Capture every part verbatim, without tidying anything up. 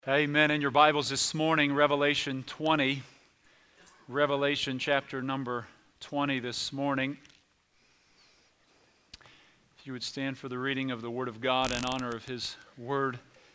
Amen. In your Bibles this morning, Revelation twenty. Revelation chapter number twenty this morning. If you would stand for the reading of the Word of God in honor of His Word.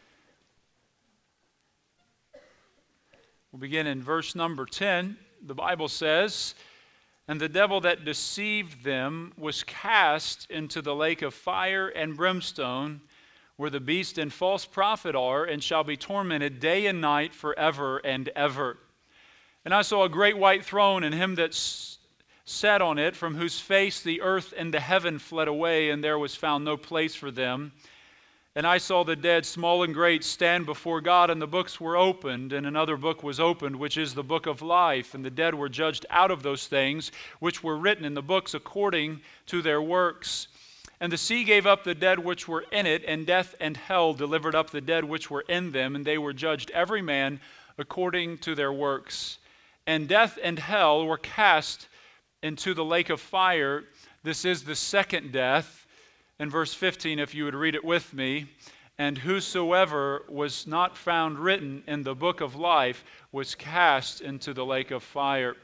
We'll begin in verse number ten. The Bible says, "And the devil that deceived them was cast into the lake of fire and brimstone, where the beast and false prophet are, and shall be tormented day and night forever and ever. And I saw a great white throne, and him that s- sat on it, from whose face the earth and the heaven fled away, and there was found no place for them. And I saw the dead, small and great, stand before God, and the books were opened, and another book was opened, which is the book of life. And the dead were judged out of those things which were written in the books according to their works. And the sea gave up the dead which were in it, and death and hell delivered up the dead which were in them, and they were judged every man according to their works. And death and hell were cast into the lake of fire. This is the second death." In verse fifteen, if you would read it with me. "And whosoever was not found written in the book of life was cast into the lake of fire."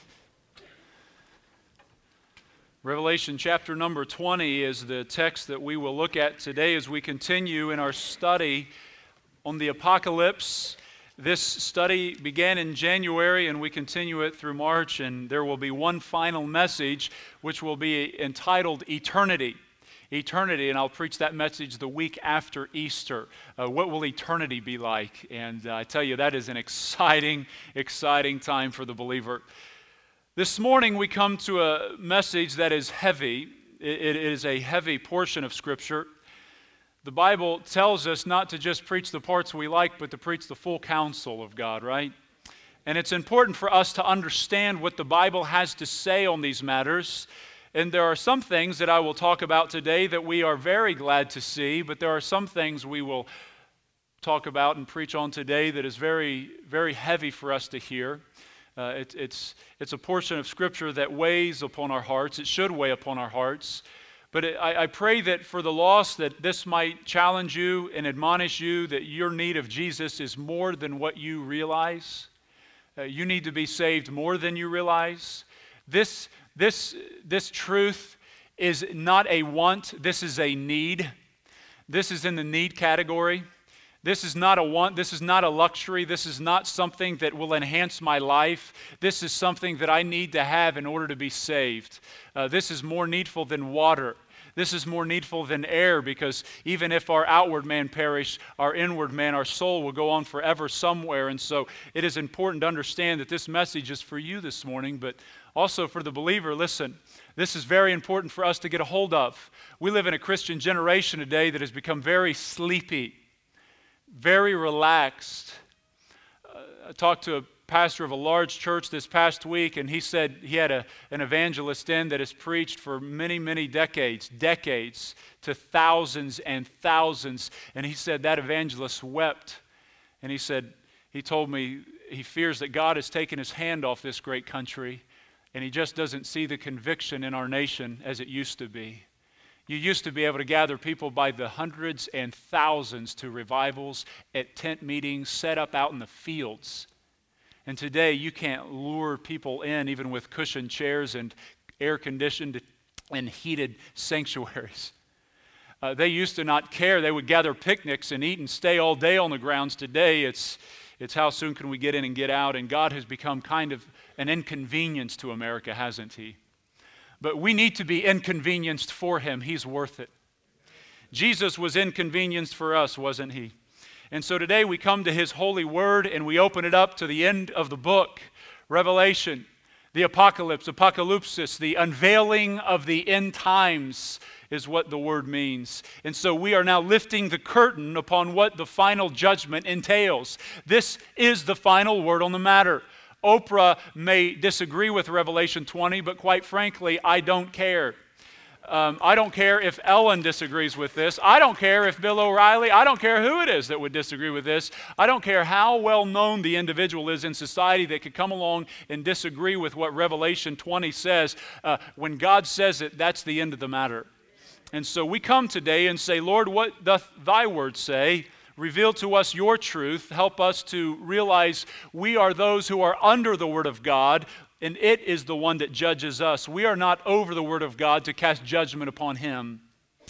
Revelation chapter number twenty is the text that we will look at today as we continue in our study on the Apocalypse. This study began in January and we continue it through March, and there will be one final message which will be entitled Eternity. Eternity, and I'll preach that message the week after Easter. Uh, what will eternity be like? And uh, I tell you, that is an exciting, exciting time for the believer. This morning we come to a message that is heavy. It is a heavy portion of Scripture. The Bible tells us not to just preach the parts we like, but to preach the full counsel of God, right? And it's important for us to understand what the Bible has to say on these matters. And there are some things that I will talk about today that we are very glad to see, but there are some things we will talk about and preach on today that is very, very heavy for us to hear. Uh, it, it's, it's a portion of Scripture that weighs upon our hearts. It should weigh upon our hearts. But it, I, I pray that for the lost, that this might challenge you and admonish you that your need of Jesus is more than what you realize. Uh, you need to be saved more than you realize. This, this, this truth is not a want. This is a need. This is in the need category. This is not a want, this is not a luxury, this is not something that will enhance my life. This is something that I need to have in order to be saved. Uh, this is more needful than water. This is more needful than air, because even if our outward man perish, our inward man, our soul will go on forever somewhere. And so it is important to understand that this message is for you this morning, but also for the believer. Listen, this is very important for us to get a hold of. We live in a Christian generation today that has become very sleepy, very relaxed. Uh, I talked to a pastor of a large church this past week, and he said he had a, an evangelist in that has preached for many, many decades, decades, to thousands and thousands. And he said that evangelist wept. And he said, he told me he fears that God has taken his hand off this great country, and he just doesn't see the conviction in our nation as it used to be. You used to be able to gather people by the hundreds and thousands to revivals at tent meetings set up out in the fields. And today you can't lure people in even with cushioned chairs and air-conditioned and heated sanctuaries. Uh, they used to not care. They would gather picnics and eat and stay all day on the grounds. Today it's, it's how soon can we get in and get out. And God has become kind of an inconvenience to America, hasn't he? But we need to be inconvenienced for him. He's worth it. Jesus was inconvenienced for us, wasn't he? And so today we come to his holy word and we open it up to the end of the book, Revelation, the Apocalypse, Apocalypsis, the unveiling of the end times is what the word means. And so we are now lifting the curtain upon what the final judgment entails. This is the final word on the matter. Oprah may disagree with Revelation twenty, but quite frankly, I don't care. Um, I don't care if Ellen disagrees with this. I don't care if Bill O'Reilly, I don't care who it is that would disagree with this. I don't care how well known the individual is in society that could come along and disagree with what Revelation twenty says. Uh, when God says it, that's the end of the matter. And so we come today and say, Lord, what doth thy word say? Reveal to us your truth. Help us to realize we are those who are under the Word of God, and it is the one that judges us. We are not over the Word of God to cast judgment upon Him.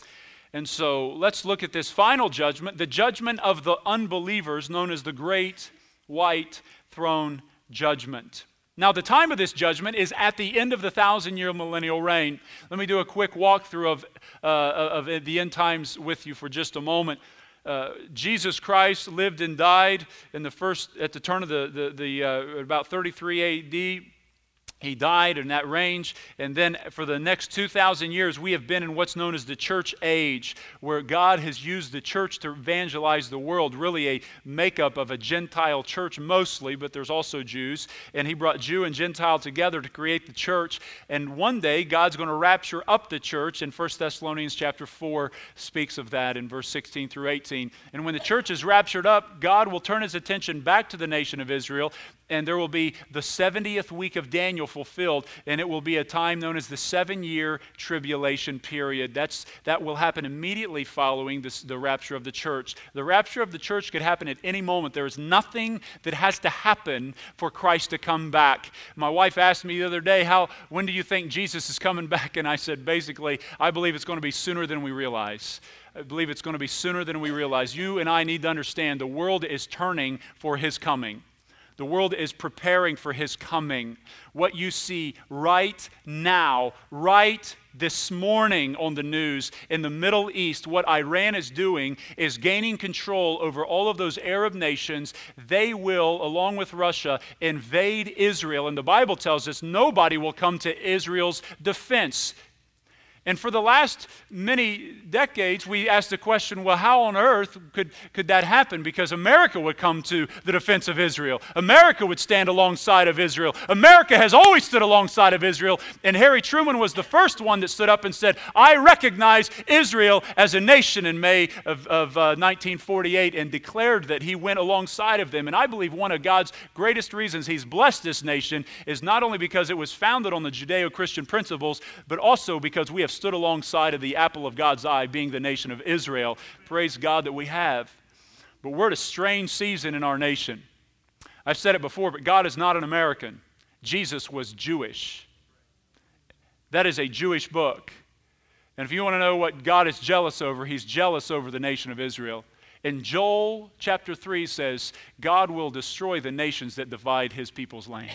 And so let's look at this final judgment, the judgment of the unbelievers, known as the Great White Throne Judgment. Now, the time of this judgment is at the end of the thousand-year millennial reign. Let me do a quick walkthrough of, uh, of the end times with you for just a moment. Uh, Jesus Christ lived and died in the first at the turn of the the, the uh, about thirty-three A D. He died in that range, and then for the next two thousand years, we have been in what's known as the church age, where God has used the church to evangelize the world, really a makeup of a Gentile church mostly, but there's also Jews, and He brought Jew and Gentile together to create the church, and one day God's going to rapture up the church, and First Thessalonians chapter four speaks of that in verse sixteen through eighteen. And when the church is raptured up, God will turn His attention back to the nation of Israel, and there will be the seventieth week of Daniel fulfilled, and it will be a time known as the seven-year tribulation period. That's, that will happen immediately following this, the rapture of the church. The rapture of the church could happen at any moment. There is nothing that has to happen for Christ to come back. My wife asked me the other day, "How? When do you think Jesus is coming back?" And I said, basically, I believe it's going to be sooner than we realize. I believe it's going to be sooner than we realize. You and I need to understand the world is turning for His coming. The world is preparing for His coming. What you see right now, right this morning on the news in the Middle East, what Iran is doing is gaining control over all of those Arab nations. They will, along with Russia, invade Israel. And the Bible tells us nobody will come to Israel's defense. And for the last many decades, we asked the question, well, how on earth could, could that happen? Because America would come to the defense of Israel. America would stand alongside of Israel. America has always stood alongside of Israel. And Harry Truman was the first one that stood up and said, I recognize Israel as a nation in May of, of uh, nineteen forty-eight, and declared that he went alongside of them. And I believe one of God's greatest reasons He's blessed this nation is not only because it was founded on the Judeo-Christian principles, but also because we have stood alongside of the apple of God's eye, being the nation of Israel. Praise God that we have. But we're at a strange season in our nation. I've said it before, but God is not an American. Jesus was Jewish. That is a Jewish book. And if you want to know what God is jealous over, He's jealous over the nation of Israel. And Joel chapter three says, God will destroy the nations that divide His people's land.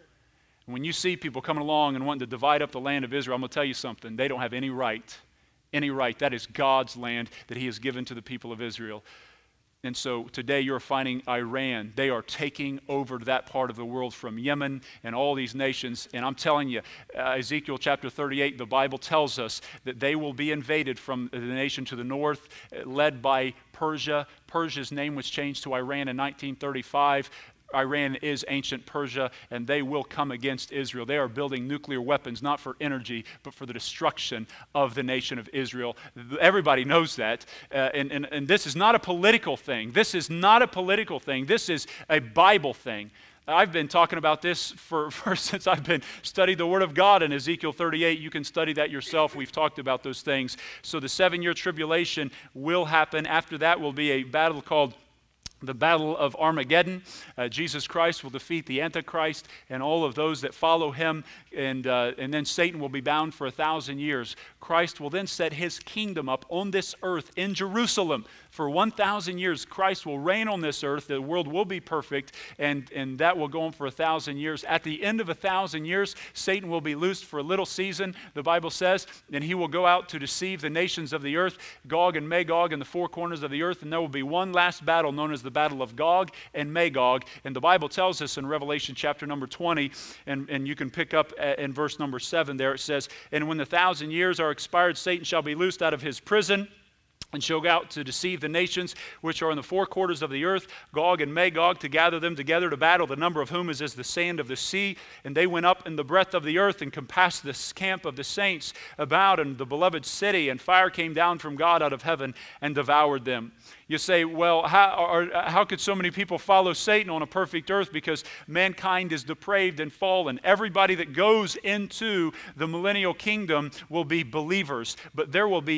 When you see people coming along and wanting to divide up the land of Israel, I'm going to tell you something. They don't have any right. Any right. That is God's land that He has given to the people of Israel. And so today you're finding Iran. They are taking over that part of the world from Yemen and all these nations. And I'm telling you, uh, Ezekiel chapter thirty-eight, the Bible tells us that they will be invaded from the nation to the north, uh, led by Persia. Persia's name was changed to Iran in nineteen thirty-five. Iran is ancient Persia, and they will come against Israel. They are building nuclear weapons, not for energy, but for the destruction of the nation of Israel. Everybody knows that. Uh, and, and, and this is not a political thing. This is not a political thing. This is a Bible thing. I've been talking about this for, for since I've been studying the Word of God in Ezekiel thirty-eight. You can study that yourself. We've talked about those things. So the seven-year tribulation will happen. After that will be a battle called the Battle of Armageddon. Uh, Jesus Christ will defeat the Antichrist and all of those that follow Him, and, uh, and then Satan will be bound for a thousand years. Christ will then set His kingdom up on this earth in Jerusalem. For one thousand years, Christ will reign on this earth. The world will be perfect, and, and that will go on for a thousand years. At the end of a thousand years, Satan will be loosed for a little season, the Bible says, and he will go out to deceive the nations of the earth, Gog and Magog in the four corners of the earth, and there will be one last battle known as the battle of Gog and Magog. And the Bible tells us in Revelation chapter number twenty, and, and you can pick up in verse number seven there, it says, and when the thousand years are expired, Satan shall be loosed out of his prison, and shall go out to deceive the nations which are in the four quarters of the earth, Gog and Magog, to gather them together to battle, the number of whom is as the sand of the sea. And they went up in the breadth of the earth and compassed this camp of the saints about in the beloved city, and fire came down from God out of heaven and devoured them. You say, well, how, or, how could so many people follow Satan on a perfect earth? Because mankind is depraved and fallen. Everybody that goes into the millennial kingdom will be believers, but there will be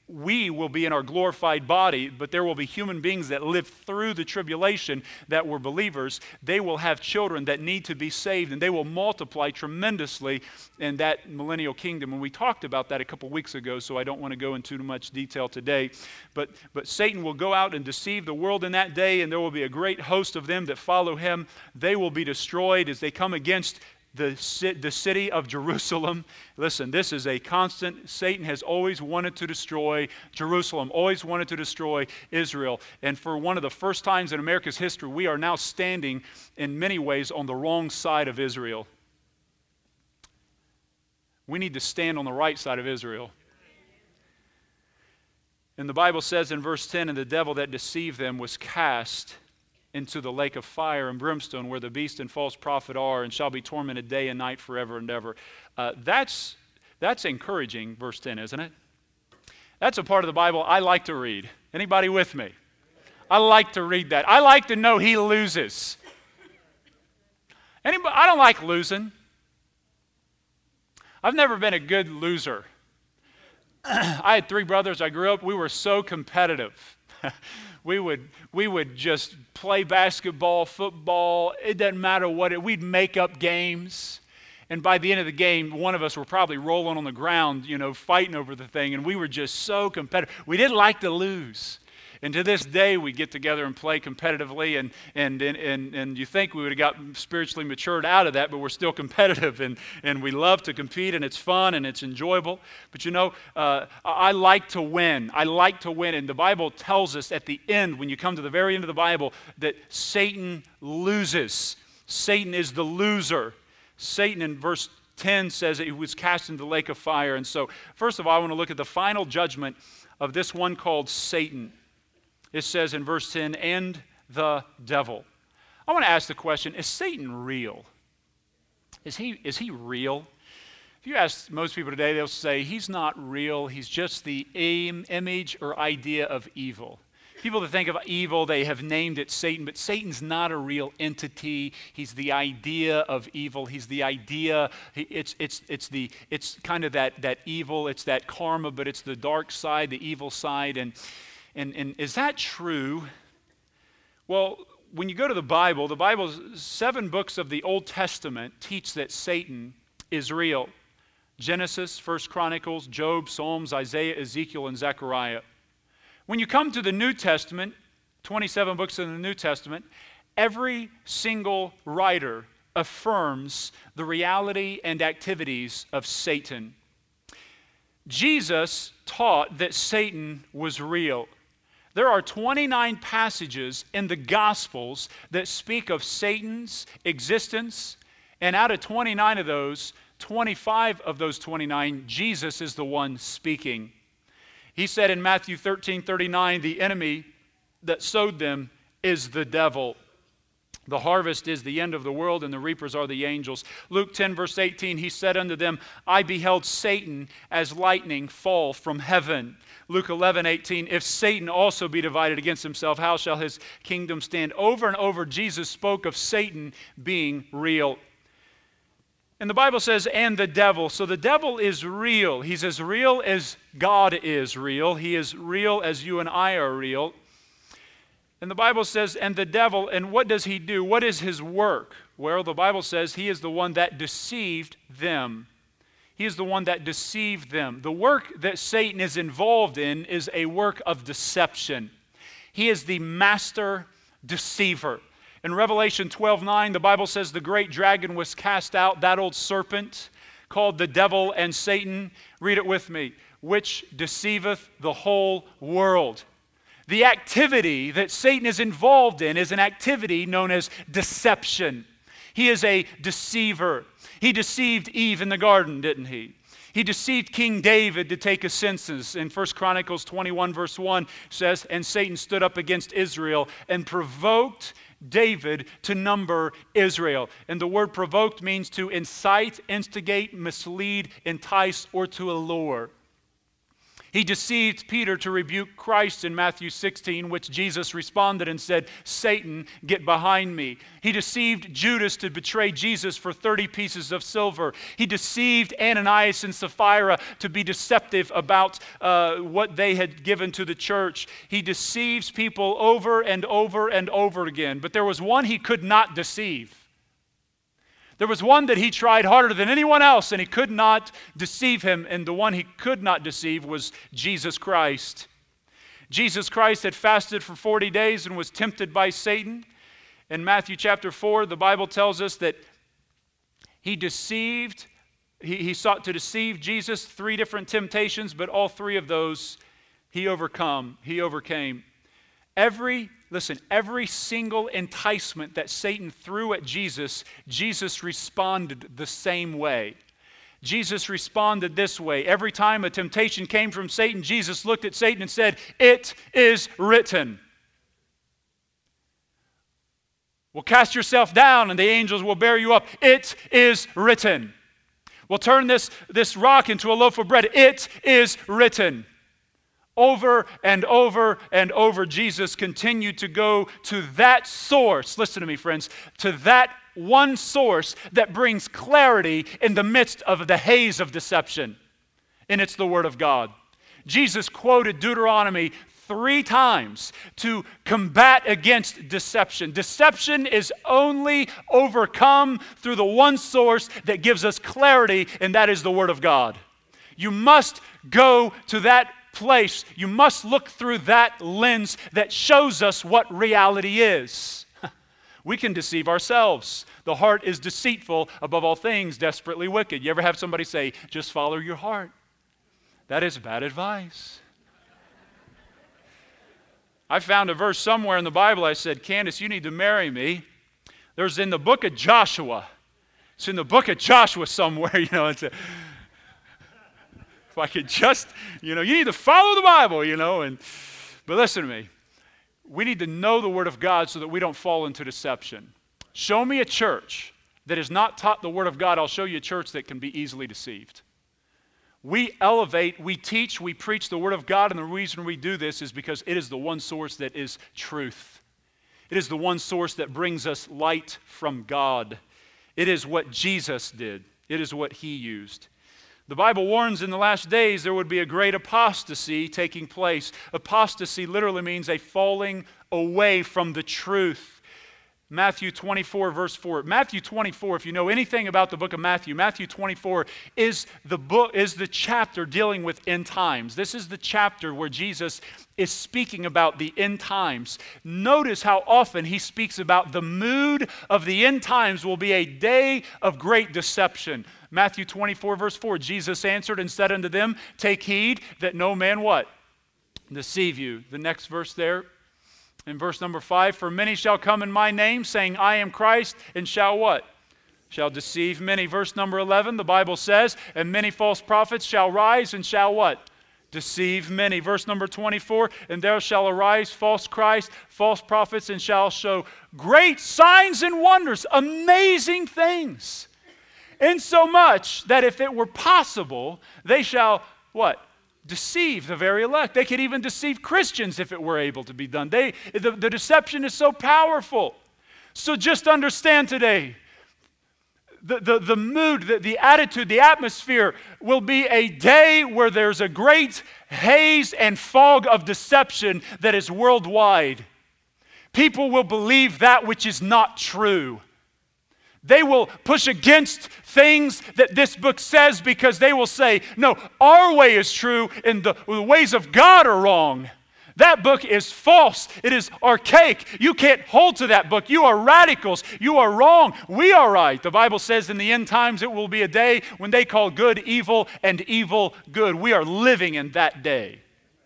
we will be in our glorified body, but there will be human beings that live through the tribulation that were believers. They will have children that need to be saved, and they will multiply tremendously in that millennial kingdom. And we talked about that a couple weeks ago, so I don't want to go into too much detail today. But, but Satan will go out and deceive the world in that day, and there will be a great host of them that follow him. They will be destroyed as they come against The, the city of Jerusalem. Listen, this is a constant. Satan has always wanted to destroy Jerusalem, always wanted to destroy Israel. And for one of the first times in America's history, we are now standing in many ways on the wrong side of Israel. We need to stand on the right side of Israel. And the Bible says in verse ten, and the devil that deceived them was cast into the lake of fire and brimstone where the beast and false prophet are, and shall be tormented day and night forever and ever. Uh, that's, that's encouraging, verse ten, isn't it? That's a part of the Bible I like to read. Anybody with me? I like to read that. I like to know he loses. Anybody? I don't like losing. I've never been a good loser. I had three brothers. I grew up, we were so competitive. We would we would just play basketball, football. It doesn't matter what it. We'd make up games, and by the end of the game, one of us were probably rolling on the ground, you know, fighting over the thing. And we were just so competitive. We didn't like to lose. And to this day, we get together and play competitively, and and and and, and you think we would have gotten spiritually matured out of that, but we're still competitive, and, and we love to compete, and it's fun, and it's enjoyable. But you know, uh, I like to win. I like to win, and the Bible tells us at the end, when you come to the very end of the Bible, that Satan loses. Satan is the loser. Satan in verse ten says that he was cast into the lake of fire. And so, first of all, I want to look at the final judgment of this one called Satan. It says in verse ten, and the devil. I want to ask the question, is Satan real? Is he, is he real? If you ask most people today, they'll say he's not real. He's just the aim, image or idea of evil. People that think of evil, they have named it Satan, but Satan's not a real entity. He's the idea of evil. He's the idea, it's it's it's the it's kind of that that evil, it's that karma, but it's the dark side, the evil side. And And, and is that true? Well, when you go to the Bible, the Bible's seven books of the Old Testament teach that Satan is real. Genesis, First Chronicles, Job, Psalms, Isaiah, Ezekiel, and Zechariah. When you come to the New Testament, twenty-seven books in the New Testament, every single writer affirms the reality and activities of Satan. Jesus taught that Satan was real. There are twenty-nine passages in the Gospels that speak of Satan's existence, and out of twenty-nine of those, twenty-five of those twenty-nine, Jesus is the one speaking. He said in Matthew thirteen thirty-nine, the enemy that sowed them is the devil. The harvest is the end of the world, and the reapers are the angels. Luke ten, verse eighteen, he said unto them, I beheld Satan as lightning fall from heaven. Luke eleven, eighteen, if Satan also be divided against himself, how shall his kingdom stand? Over and over, Jesus spoke of Satan being real. And the Bible says, and the devil. So the devil is real. He's as real as God is real. He is real as you and I are real. And the Bible says, and the devil, and what does he do? What is his work? Well, the Bible says he is the one that deceived them. He is the one that deceived them. The work that Satan is involved in is a work of deception. He is the master deceiver. In Revelation twelve nine, the Bible says the great dragon was cast out, that old serpent called the devil and Satan. Read it with me. Which deceiveth the whole world. The activity that Satan is involved in is an activity known as deception. He is a deceiver. He deceived Eve in the garden, didn't he? He deceived King David to take a census. In First Chronicles twenty-one, verse one says, and Satan stood up against Israel and provoked David to number Israel. And the word provoked means to incite, instigate, mislead, entice, or to allure. He deceived Peter to rebuke Christ in Matthew sixteen, which Jesus responded and said, "Satan, get behind me." He deceived Judas to betray Jesus for thirty pieces of silver. He deceived Ananias and Sapphira to be deceptive about uh, what they had given to the church. He deceives people over and over and over again. But there was one he could not deceive. There was one that he tried harder than anyone else, and he could not deceive him, and the one he could not deceive was Jesus Christ. Jesus Christ had fasted for forty days and was tempted by Satan. In Matthew chapter four, the Bible tells us that he deceived, he, he sought to deceive Jesus, three different temptations, but all three of those he overcome, he overcame. Every Listen, every single enticement that Satan threw at Jesus, Jesus responded the same way. Jesus responded this way. Every time a temptation came from Satan, Jesus looked at Satan and said, "It is written." "Well, cast yourself down and the angels will bear you up. It is written." "Well, turn this, this rock into a loaf of bread. It is written." Over and over and over, Jesus continued to go to that source. Listen to me, friends. To that one source that brings clarity in the midst of the haze of deception. And it's the Word of God. Jesus quoted Deuteronomy three times to combat against deception. Deception is only overcome through the one source that gives us clarity, and that is the Word of God. You must go to that place. You must look through that lens that shows us what reality is. We can deceive ourselves. The heart is deceitful above all things, desperately wicked. You ever have somebody say, "Just follow your heart"? That is bad advice. I found a verse somewhere in the Bible. I said, "Candace, you need to marry me." There's in the book of Joshua. It's in the book of Joshua somewhere, you know. It's a, If I could just, you know, you need to follow the Bible, you know. And but listen to me. We need to know the Word of God so that we don't fall into deception. Show me a church that is not taught the Word of God. I'll show you a church that can be easily deceived. We elevate, we teach, we preach the Word of God, and the reason we do this is because it is the one source that is truth. It is the one source that brings us light from God. It is what Jesus did. It is what He used. The Bible warns in the last days there would be a great apostasy taking place. Apostasy literally means a falling away from the truth. Matthew twenty-four, verse four. Matthew twenty-four, if you know anything about the book of Matthew, Matthew twenty-four is the book, is the chapter dealing with end times. This is the chapter where Jesus is speaking about the end times. Notice how often he speaks about the mood of the end times will be a day of great deception. Matthew twenty-four, verse four, Jesus answered and said unto them, "Take heed that no man" what? "Deceive you." The next verse there. In verse number five, "For many shall come in my name, saying, I am Christ, and shall" what? "Shall deceive many." Verse number eleven, the Bible says, "And many false prophets shall rise, and shall" what? "Deceive many." Verse number twenty-four, "And there shall arise false Christ, false prophets, and shall show great signs and wonders," amazing things. "Insomuch that if it were possible, they shall" what? "Deceive the very elect." They could even deceive Christians if it were able to be done. They, the, the deception is so powerful. So just understand today, the, the, the mood, the, the attitude, the atmosphere will be a day where there's a great haze and fog of deception that is worldwide. People will believe that which is not true. They will push against things that this book says because they will say, "No, our way is true and the, the ways of God are wrong. That book is false. It is archaic. You can't hold to that book. You are radicals. You are wrong. We are right." The Bible says in the end times it will be a day when they call good evil and evil good. We are living in that day.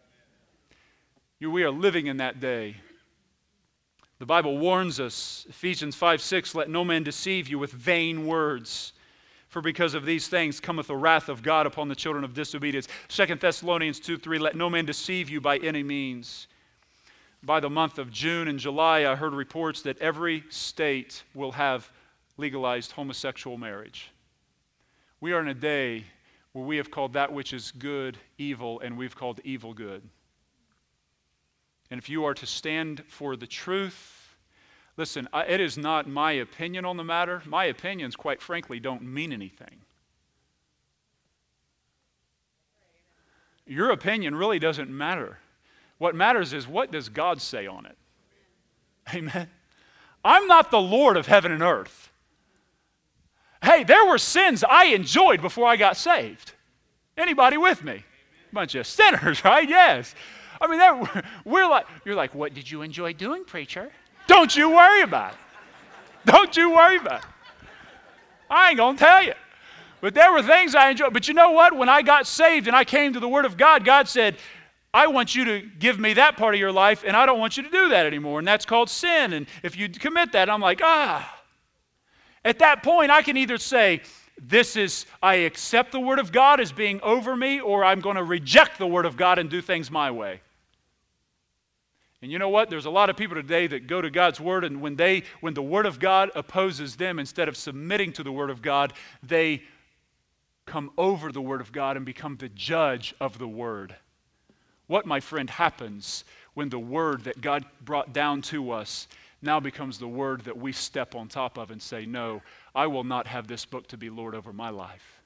We are living in that day. The Bible warns us, Ephesians five six, "Let no man deceive you with vain words, for because of these things cometh the wrath of God upon the children of disobedience." Second Thessalonians two three, "Let no man deceive you by any means." By the month of June and July, I heard reports that every state will have legalized homosexual marriage. We are in a day where we have called that which is good evil, and we've called evil good. And if you are to stand for the truth, listen, it is not my opinion on the matter. My opinions, quite frankly, don't mean anything. Your opinion really doesn't matter. What matters is, what does God say on it? Amen. I'm not the Lord of heaven and earth. Hey, there were sins I enjoyed before I got saved. Anybody with me? Bunch of sinners, right? Yes. I mean, that, we're like, you're like, what did you enjoy doing, preacher? Don't you worry about it. Don't you worry about it. I ain't going to tell you. But there were things I enjoyed. But you know what? When I got saved and I came to the Word of God, God said, I want you to give me that part of your life, and I don't want you to do that anymore. And that's called sin. And if you commit that, I'm like, ah. At that point, I can either say, this is, I accept the Word of God as being over me, or I'm going to reject the Word of God and do things my way. And you know what? There's a lot of people today that go to God's Word, and when they, when the Word of God opposes them, instead of submitting to the Word of God, they come over the Word of God and become the judge of the Word. What, my friend, happens when the Word that God brought down to us now becomes the Word that we step on top of and say, no, I will not have this book to be Lord over my life.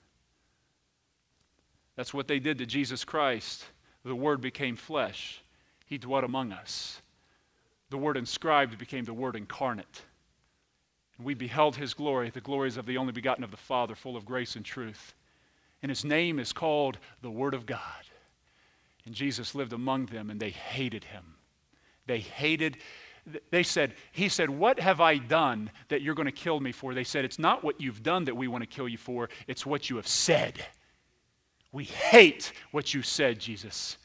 That's what they did to Jesus Christ. The Word became flesh. He dwelt among us. The Word inscribed became the Word incarnate. And we beheld His glory, the glories of the only begotten of the Father, full of grace and truth. And His name is called the Word of God. And Jesus lived among them, and they hated Him. They hated, they said, He said, what have I done that you're going to kill me for? They said, it's not what you've done that we want to kill you for, it's what you have said. We hate what you said, Jesus.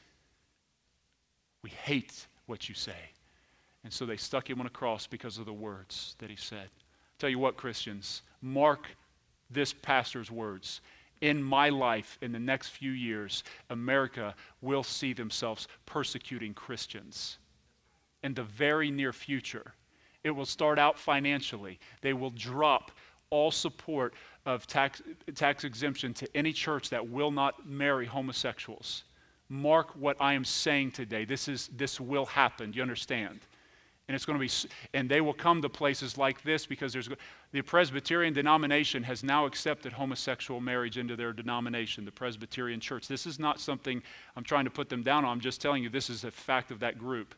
We hate what you say. And so they stuck Him on a cross because of the words that He said. Tell you what, Christians, mark this pastor's words. In my life, in the next few years, America will see themselves persecuting Christians. In the very near future, it will start out financially. They will drop all support of tax, tax exemption to any church that will not marry homosexuals. Mark what I am saying today. This is this will happen. Do you understand? And it's going to be, and they will come to places like this because there's the Presbyterian denomination has now accepted homosexual marriage into their denomination, the Presbyterian Church. This is not something I'm trying to put them down on. I'm just telling you this is a fact of that group.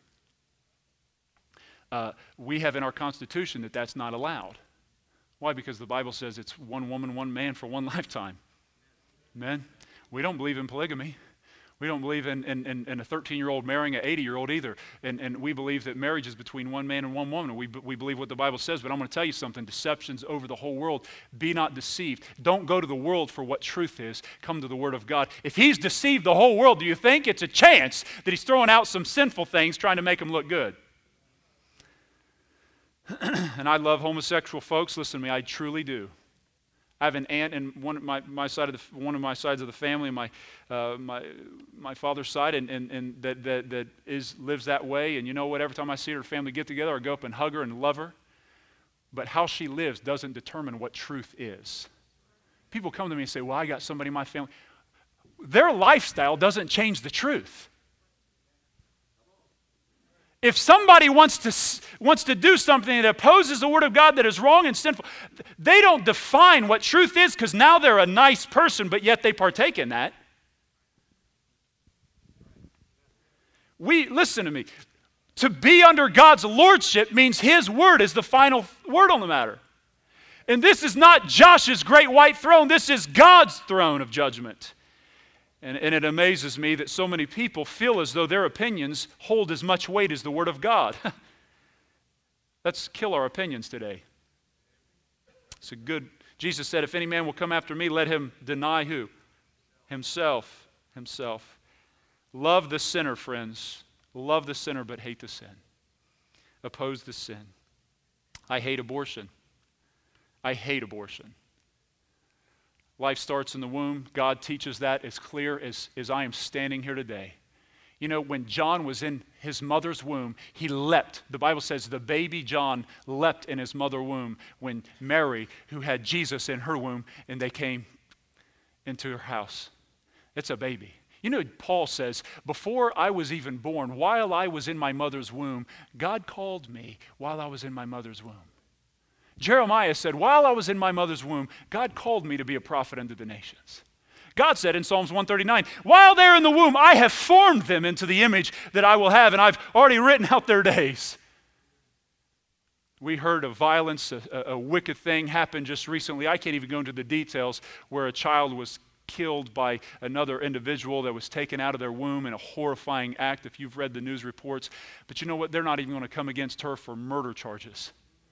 Uh, we have in our Constitution that that's not allowed. Why? Because the Bible says it's one woman, one man for one lifetime. Amen? We don't believe in polygamy. We don't believe in, in, in, in a thirteen-year-old marrying an eighty-year-old either. And, and we believe that marriage is between one man and one woman. We, we believe what the Bible says. But I'm going to tell you something. Deception's over the whole world. Be not deceived. Don't go to the world for what truth is. Come to the Word of God. If He's deceived the whole world, do you think it's a chance that He's throwing out some sinful things trying to make them look good? And I love homosexual folks. Listen to me, I truly do. I have an aunt in one of my, my side of the one of my sides of the family, my uh, my my father's side, and, and, and that that that is lives that way. And you know what? Every time I see her family get together, I go up and hug her and love her. But how she lives doesn't determine what truth is. People come to me and say, "Well, I got somebody in my family." Their lifestyle doesn't change the truth. If somebody wants to, wants to do something that opposes the Word of God that is wrong and sinful, they don't define what truth is because now they're a nice person, but yet they partake in that. We, listen to me, to be under God's lordship means His word is the final word on the matter. And this is not Josh's great white throne, this is God's throne of judgment. And, and it amazes me that so many people feel as though their opinions hold as much weight as the Word of God. Let's kill our opinions today. It's a good, Jesus said, if any man will come after me, let him deny who? Himself. Himself. Love the sinner, friends. Love the sinner, but hate the sin. Oppose the sin. I hate abortion. I hate abortion. Life starts in the womb. God teaches that as clear as, as I am standing here today. You know, when John was in his mother's womb, he leapt. The Bible says the baby John leapt in his mother's womb when Mary, who had Jesus in her womb, and they came into her house. It's a baby. You know, Paul says, before I was even born, while I was in my mother's womb, God called me while I was in my mother's womb. Jeremiah said, while I was in my mother's womb, God called me to be a prophet unto the nations. God said in Psalms one thirty-nine, while they're in the womb, I have formed them into the image that I will have, and I've already written out their days. We heard of violence, a, a wicked thing happened just recently. I can't even go into the details, where a child was killed by another individual that was taken out of their womb in a horrifying act, if you've read the news reports. But you know what? They're not even going to come against her for murder charges.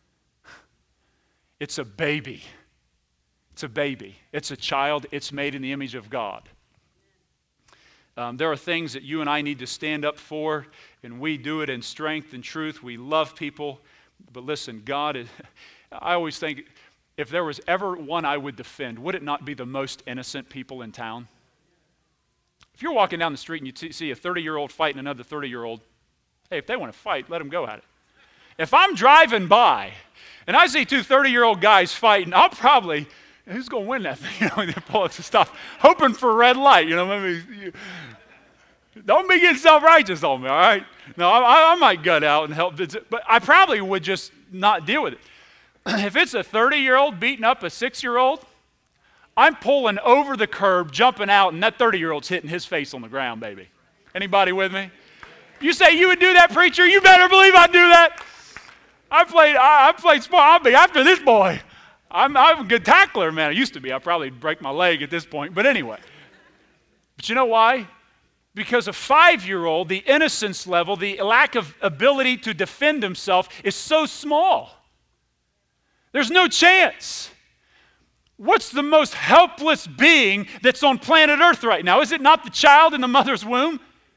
It's a baby. It's a baby. It's a child. It's made in the image of God. Um, there are things that you and I need to stand up for, and we do it in strength and truth. We love people. But listen, God is, I always think, if there was ever one I would defend, would it not be the most innocent people in town? If you're walking down the street and you t- see a thirty-year-old fighting another thirty-year-old, hey, if they want to fight, let them go at it. If I'm driving by and I see two thirty-year-old guys fighting, I'll probably, who's going to win that thing? You know, they pull up to stop, hoping for a red light. You know, maybe you, don't be getting self-righteous on me, all right? No, I, I might gut out and help, but I probably would just not deal with it. If it's a thirty-year-old beating up a six-year-old, I'm pulling over the curb, jumping out, and that thirty-year-old's hitting his face on the ground, baby. Anybody with me? You say you would do that, preacher? You better believe I'd do that. I played, I, I played sport. I'll be after this boy. I'm, I'm a good tackler, man. I used to be. I'd probably break my leg at this point. But anyway. But you know why? Because a five-year-old, the innocence level, the lack of ability to defend himself is so small. There's no chance. What's the most helpless being that's on planet Earth right now? Is it not the child in the mother's womb?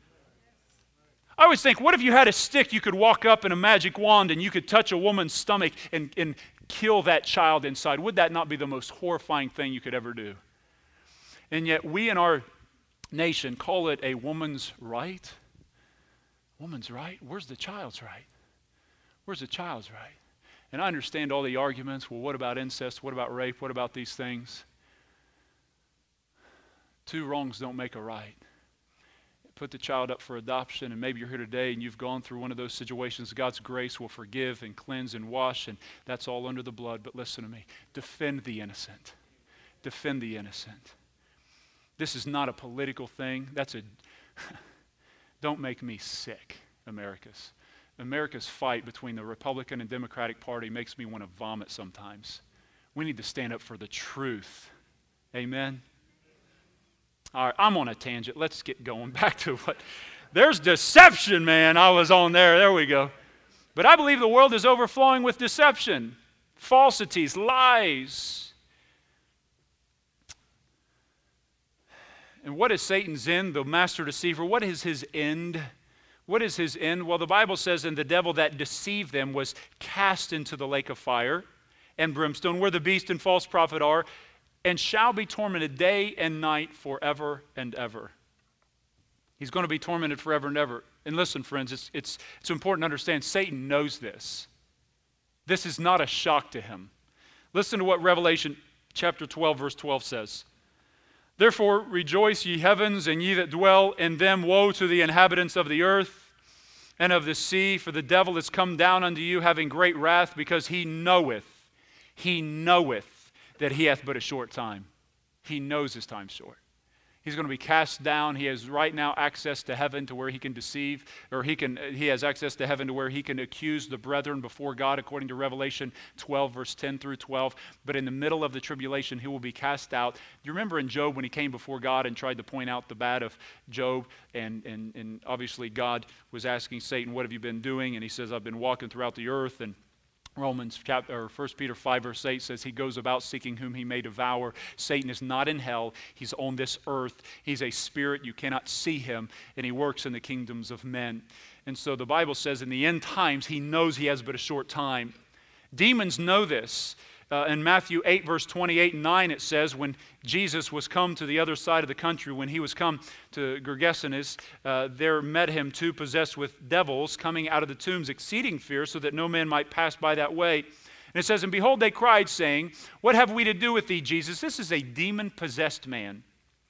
I always think, what if you had a stick you could walk up in a magic wand and you could touch a woman's stomach and, and kill that child inside? Would that not be the most horrifying thing you could ever do? And yet we in our nation call it a woman's right. Woman's right? Where's the child's right? Where's the child's right? And I understand all the arguments. Well, what about incest? What about rape? What about these things? Two wrongs don't make a right. Put the child up for adoption, and maybe you're here today and you've gone through one of those situations. God's grace will forgive and cleanse and wash, and that's all under the blood. But listen to me. Defend the innocent. Defend the innocent. This is not a political thing. That's a... Don't make me sick, Americans. America's fight between the Republican and Democratic Party makes me want to vomit sometimes. We need to stand up for the truth. Amen? All right, I'm on a tangent. Let's get going back to what... There's deception, man. I was on there. There we go. But I believe the world is overflowing with deception, falsities, lies. And what is Satan's end, the master deceiver? What is his end? What is his end? Well, the Bible says, and the devil that deceived them was cast into the lake of fire and brimstone, where the beast and false prophet are, and shall be tormented day and night forever and ever. He's going to be tormented forever and ever. And listen, friends, it's, it's, it's important to understand, Satan knows this. This is not a shock to him. Listen to what Revelation chapter twelve, verse twelve says. Therefore rejoice, ye heavens, and ye that dwell in them. Woe to the inhabitants of the earth and of the sea, for the devil is come down unto you, having great wrath, because he knoweth, he knoweth that he hath but a short time. He knows his time short. He's going to be cast down. He has right now access to heaven to where he can deceive, or he can. He has access to heaven to where he can accuse the brethren before God, according to Revelation twelve, verse ten through twelve. But in the middle of the tribulation, he will be cast out. You remember in Job when he came before God and tried to point out the bad of Job, and, and, and obviously God was asking Satan, what have you been doing? And he says, I've been walking throughout the earth. And Romans chapter, or First Peter five, verse eight says he goes about seeking whom he may devour. Satan is not in hell. He's on this earth. He's a spirit. You cannot see him, and he works in the kingdoms of men. And so the Bible says in the end times, he knows he has but a short time. Demons know this. Uh, in Matthew eight, verse twenty-eight and nine, it says, when Jesus was come to the other side of the country, when he was come to Gergesenes, uh, there met him two possessed with devils, coming out of the tombs, exceeding fear, so that no man might pass by that way. And it says, and behold, they cried, saying, what have we to do with thee, Jesus? This is a demon-possessed man.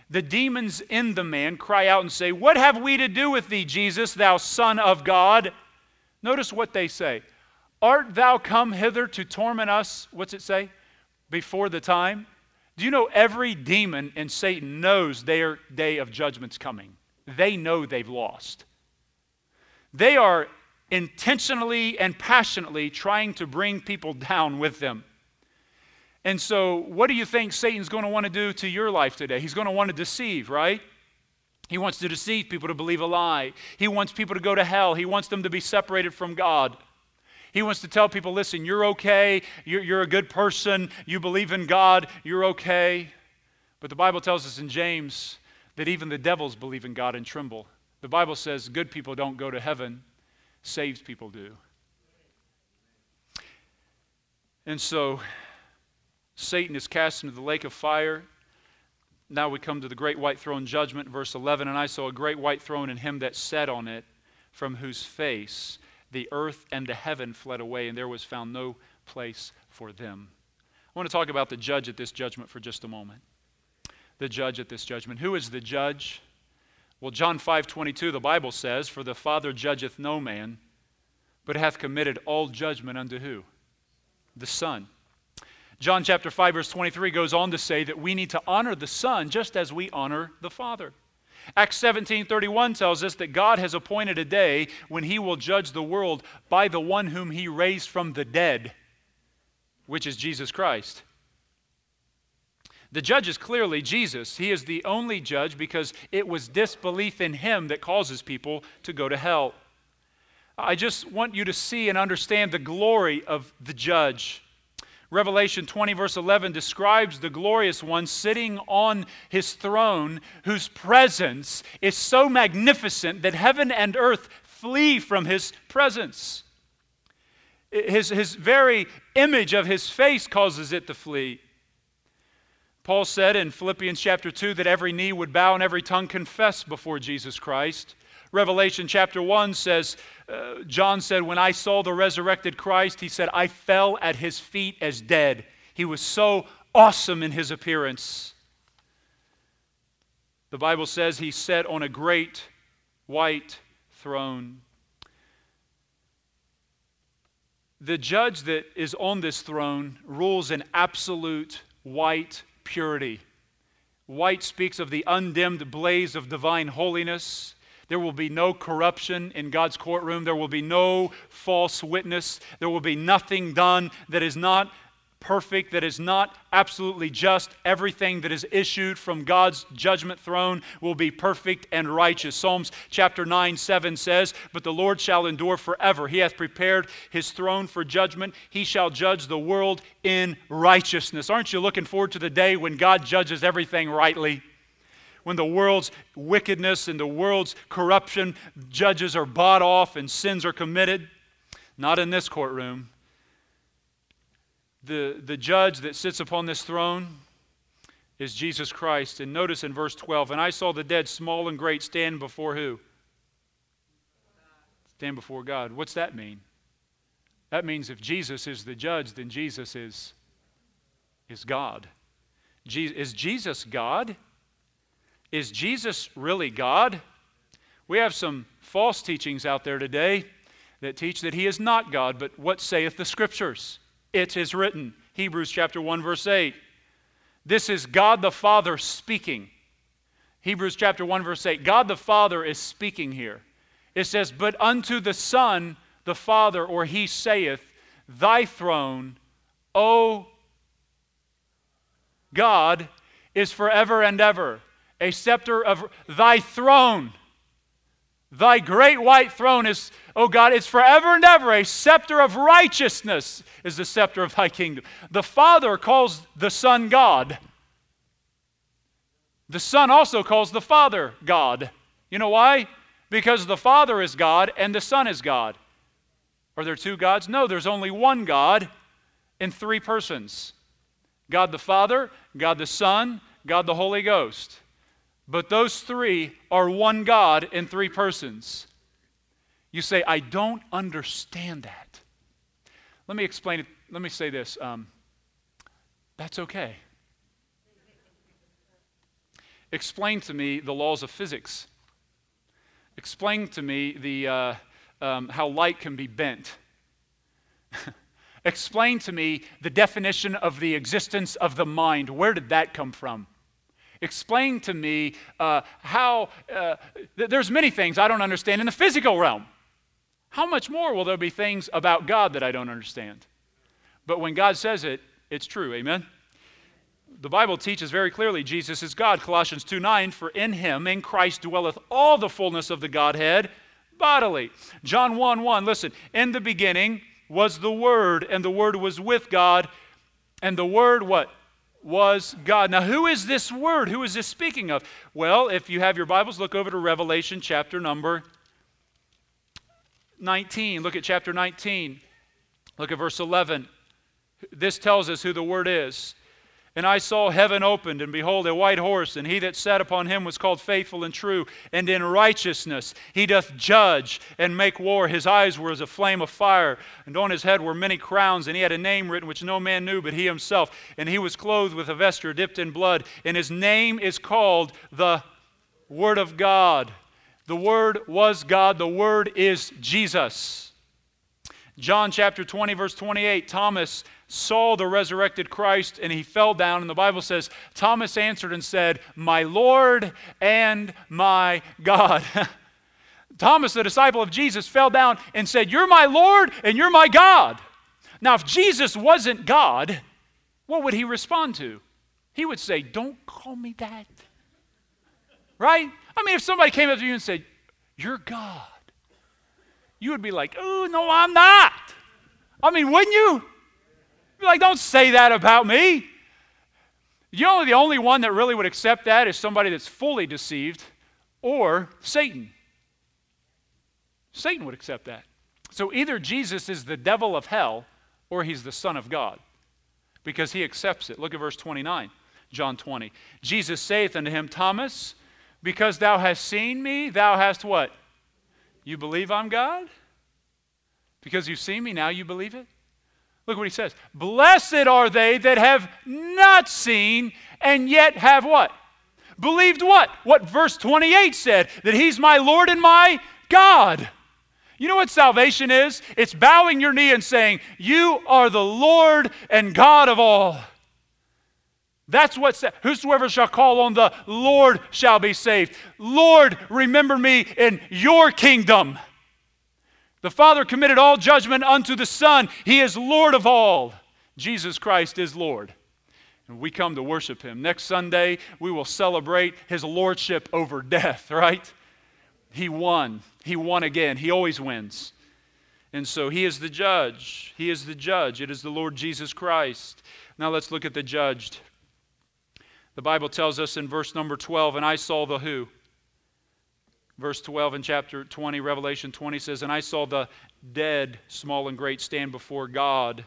The demons in the man cry out and say, "What have we to do with thee, Jesus, thou Son of God?" Notice what they say. "Art thou come hither to torment us?" What's it say? "Before the time?" Do you know every demon in Satan knows their day of judgment's coming? They know they've lost. They are intentionally and passionately trying to bring people down with them. And so what do you think Satan's going to want to do to your life today? He's going to want to deceive, right? He wants to deceive people to believe a lie. He wants people to go to hell. He wants them to be separated from God. He wants to tell people, listen, you're okay. You're, you're a good person. You believe in God. You're okay. But the Bible tells us in James that even the devils believe in God and tremble. The Bible says good people don't go to heaven. Saved people do. And so Satan is cast into the lake of fire. Now we come to the great white throne judgment, verse eleven. "And I saw a great white throne and him that sat on it, from whose face the earth and the heaven fled away, and there was found no place for them." I want to talk about the judge at this judgment for just a moment. The judge at this judgment. Who is the judge? Well, John five twenty-two, the Bible says, "For the Father judgeth no man, but hath committed all judgment unto" who? The Son. John chapter five verse twenty-three goes on to say that we need to honor the Son just as we honor the Father. Acts seventeen thirty-one tells us that God has appointed a day when He will judge the world by the one whom He raised from the dead, which is Jesus Christ. The judge is clearly Jesus. He is the only judge because it was disbelief in Him that causes people to go to hell. I just want you to see and understand the glory of the judge. Revelation twenty verse eleven describes the glorious one sitting on His throne, whose presence is so magnificent that heaven and earth flee from His presence. His, his very image of His face causes it to flee. Paul said in Philippians chapter two that every knee would bow and every tongue confess before Jesus Christ. Revelation chapter one says, uh, John said, "When I saw the resurrected Christ," he said, "I fell at His feet as dead." He was so awesome in His appearance. The Bible says He sat on a great white throne. The judge that is on this throne rules in absolute white purity. White speaks of the undimmed blaze of divine holiness. There will be no corruption in God's courtroom. There will be no false witness. There will be nothing done that is not perfect, that is not absolutely just. Everything that is issued from God's judgment throne will be perfect and righteous. Psalms chapter nine, seven says, "But the Lord shall endure forever. He hath prepared His throne for judgment. He shall judge the world in righteousness." Aren't you looking forward to the day when God judges everything rightly? When the world's wickedness and the world's corruption judges are bought off and sins are committed? Not in this courtroom. The, the judge that sits upon this throne is Jesus Christ. And notice in verse twelve, "And I saw the dead, small and great, stand before" who? Stand before God. What's that mean? That means if Jesus is the judge, then Jesus is, is God. Je- is Jesus God? Is Jesus really God? We have some false teachings out there today that teach that He is not God, but what saith the Scriptures? It is written, Hebrews chapter one verse eight. This is God the Father speaking. Hebrews chapter one verse eight. God the Father is speaking here. It says, "But unto the Son, the Father," or He saith, "Thy throne, O God, is forever and ever. A scepter of Thy throne." Thy great white throne is, oh God, it's forever and ever. A scepter of righteousness is the scepter of Thy kingdom. The Father calls the Son God. The Son also calls the Father God. You know why? Because the Father is God and the Son is God. Are there two gods? No, there's only one God in three persons. God the Father, God the Son, God the Holy Ghost. But those three are one God in three persons. You say, "I don't understand that." Let me explain it. Let me say this. Um, that's okay. explain to me the laws of physics. Explain to me the uh, um, how light can be bent. Explain to me the definition of the existence of the mind. Where did that come from? Explain to me uh, how, uh, th- there's many things I don't understand in the physical realm. How much more will there be things about God that I don't understand? But when God says it, it's true, amen? The Bible teaches very clearly Jesus is God. Colossians two nine, for in him, in Christ, dwelleth all the fullness of the Godhead bodily. John one one, listen, in the beginning was the Word, and the Word was with God, and the Word, what? Was God. Now, who is this Word? Who is this speaking of? Well, if you have your Bibles, look over to Revelation chapter number nineteen. Look at chapter nineteen. Look at verse eleven. This tells us who the Word is. And I saw heaven opened, and behold, a white horse, and he that sat upon him was called Faithful and True, and in righteousness he doth judge and make war. His eyes were as a flame of fire, and on his head were many crowns, and he had a name written which no man knew but he himself. And he was clothed with a vesture dipped in blood, and his name is called the Word of God. The Word was God. The Word is Jesus. John chapter twenty, verse twenty-eight, Thomas saw the resurrected Christ, and he fell down, and the Bible says, Thomas answered and said, my Lord and my God. Thomas, the disciple of Jesus, fell down and said, you're my Lord and you're my God. Now, if Jesus wasn't God, what would he respond to? He would say, don't call me that. Right? I mean, if somebody came up to you and said, you're God, you would be like, oh, no, I'm not. I mean, wouldn't you? You'd be like, don't say that about me. You know, the only one that really would accept that is somebody that's fully deceived, or Satan. Satan would accept that. So either Jesus is the devil of hell, or he's the Son of God, because he accepts it. Look at verse twenty-nine, John twenty. Jesus saith unto him, Thomas, because thou hast seen me, thou hast what? You believe I'm God? Because you've seen me, now you believe it? Look what he says. Blessed are they that have not seen and yet have what? Believed what? What verse twenty-eight said, that he's my Lord and my God. You know what salvation is? It's bowing your knee and saying, you are the Lord and God of all. That's what, sa- whosoever shall call on the Lord shall be saved. Lord, remember me in your kingdom. The Father committed all judgment unto the Son. He is Lord of all. Jesus Christ is Lord. And we come to worship him. Next Sunday, we will celebrate his lordship over death, right? He won. He won again. He always wins. And so he is the judge. He is the judge. It is the Lord Jesus Christ. Now let's look at the judged. The Bible tells us in verse number twelve, and I saw the who? Verse twelve in chapter twenty, Revelation twenty says, and I saw the dead, small and great, stand before God.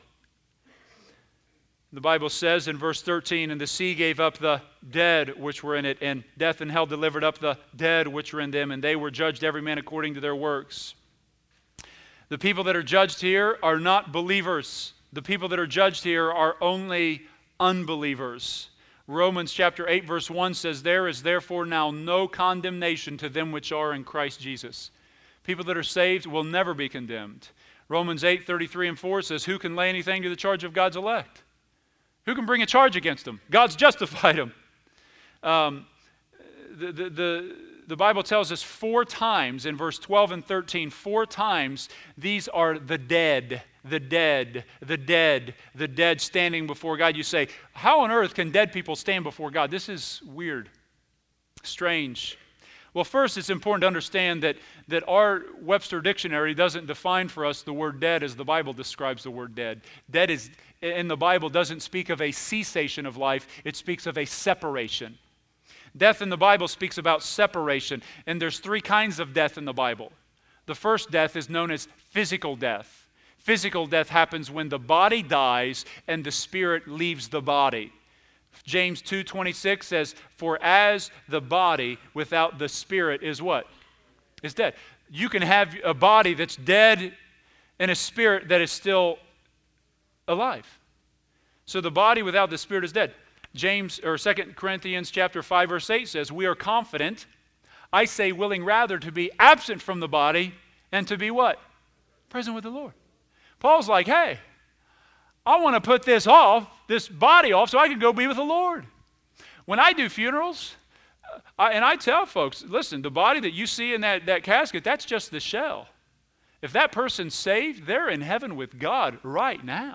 The Bible says in verse thirteen, and the sea gave up the dead which were in it, and death and hell delivered up the dead which were in them, and they were judged every man according to their works. The people that are judged here are not believers. The people that are judged here are only unbelievers. Romans chapter eight verse one says, there is therefore now no condemnation to them which are in Christ Jesus. People that are saved will never be condemned. Romans eight thirty-three and four says, who can lay anything to the charge of God's elect? Who can bring a charge against them? God's justified them. Um, the, the, the, the Bible tells us four times in verse twelve and thirteen, four times these are the dead. The dead, the dead, the dead standing before God. You say, how on earth can dead people stand before God? This is weird, strange. Well, first, it's important to understand that, that our Webster Dictionary doesn't define for us the word dead as the Bible describes the word dead. Dead is, in the Bible, doesn't speak of a cessation of life. It speaks of a separation. Death in the Bible speaks about separation, and there's three kinds of death in the Bible. The first death is known as physical death. Physical death happens when the body dies and the spirit leaves the body. James two twenty-six says, for as the body without the spirit is what? Is dead. You can have a body that's dead and a spirit that is still alive. So the body without the spirit is dead. James or Second Corinthians chapter five, verse eight says, we are confident, I say willing rather to be absent from the body and to be what? Present with the Lord. Paul's like, hey, I want to put this off, this body off, so I can go be with the Lord. When I do funerals, I, and I tell folks, listen, the body that you see in that, that casket, that's just the shell. If that person's saved, they're in heaven with God right now.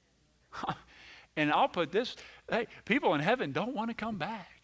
And I'll put this, hey, people in heaven don't want to come back.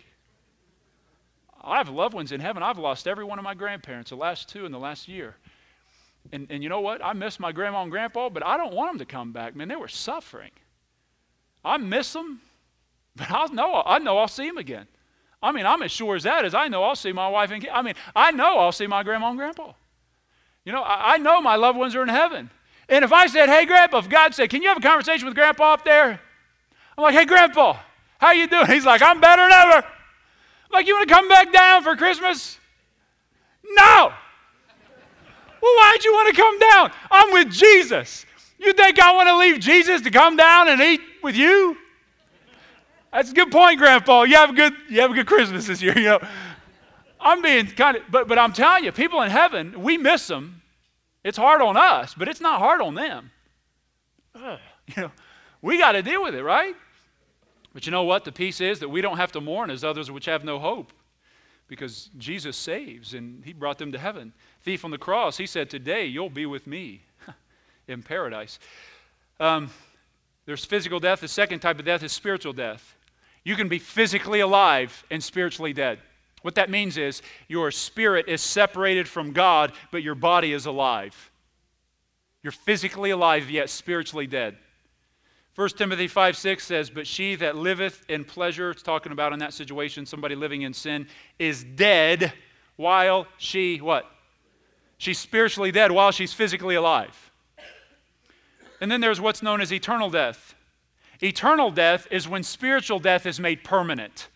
I have loved ones in heaven. I've lost every one of my grandparents, the last two in the last year. And, and you know what? I miss my grandma and grandpa, but I don't want them to come back. Man, they were suffering. I miss them, but I know, I know I'll see them again. I mean, I'm as sure as that as I know I'll see my wife and kids. I mean, I know I'll see my grandma and grandpa. You know, I, I know my loved ones are in heaven. And if I said, hey, Grandpa, if God said, can you have a conversation with Grandpa up there? I'm like, hey, Grandpa, how you doing? He's like, I'm better than ever. I'm like, you want to come back down for Christmas? No. Well, why'd you want to come down? I'm with Jesus. You think I want to leave Jesus to come down and eat with you? That's a good point, Grandpa. You have a good, you have a good Christmas this year, you know. I'm being kind of, but, but I'm telling you, people in heaven, we miss them. It's hard on us, but it's not hard on them. Ugh, you know, we got to deal with it, right? But you know what? The peace is that we don't have to mourn as others which have no hope, because Jesus saves, and he brought them to heaven. Thief on the cross, he said, today you'll be with me in paradise. Um, there's physical death. The second type of death is spiritual death. You can be physically alive and spiritually dead. What that means is your spirit is separated from God, but your body is alive. You're physically alive, yet spiritually dead. First Timothy five six says, but she that liveth in pleasure, it's talking about in that situation, somebody living in sin, is dead while she, what? She's spiritually dead while she's physically alive. And then there's what's known as eternal death. Eternal death is when spiritual death is made permanent.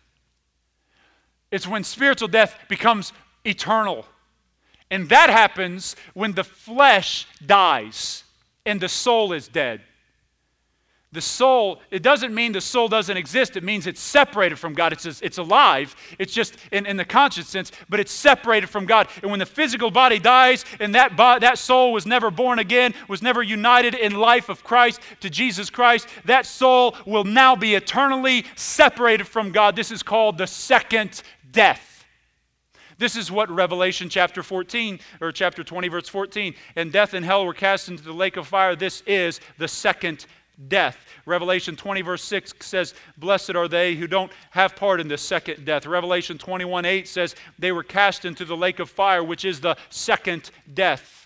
It's when spiritual death becomes eternal. And that happens when the flesh dies and the soul is dead. The soul, it doesn't mean the soul doesn't exist. It means it's separated from God. It's, it's alive. It's just in, in the conscious sense, but it's separated from God. And when the physical body dies and that, bo- that soul was never born again, was never united in life of Christ to Jesus Christ, that soul will now be eternally separated from God. This is called the second death. This is what Revelation chapter fourteen, or chapter twenty, verse fourteen, and death and hell were cast into the lake of fire. This is the second death. Revelation twenty, verse six says, blessed are they who don't have part in the second death. Revelation twenty-one, eight says, they were cast into the lake of fire, which is the second death.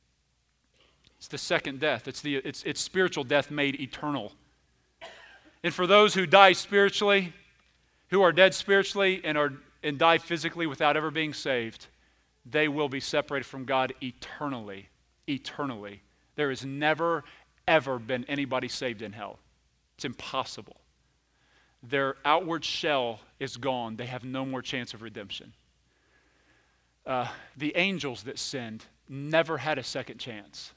It's the second death. It's, the, it's, it's spiritual death made eternal. And for those who die spiritually, who are dead spiritually and are and die physically without ever being saved, they will be separated from God eternally. Eternally. There has never, ever been anybody saved in hell. It's impossible. Their outward shell is gone. They have no more chance of redemption. Uh, the angels that sinned never had a second chance.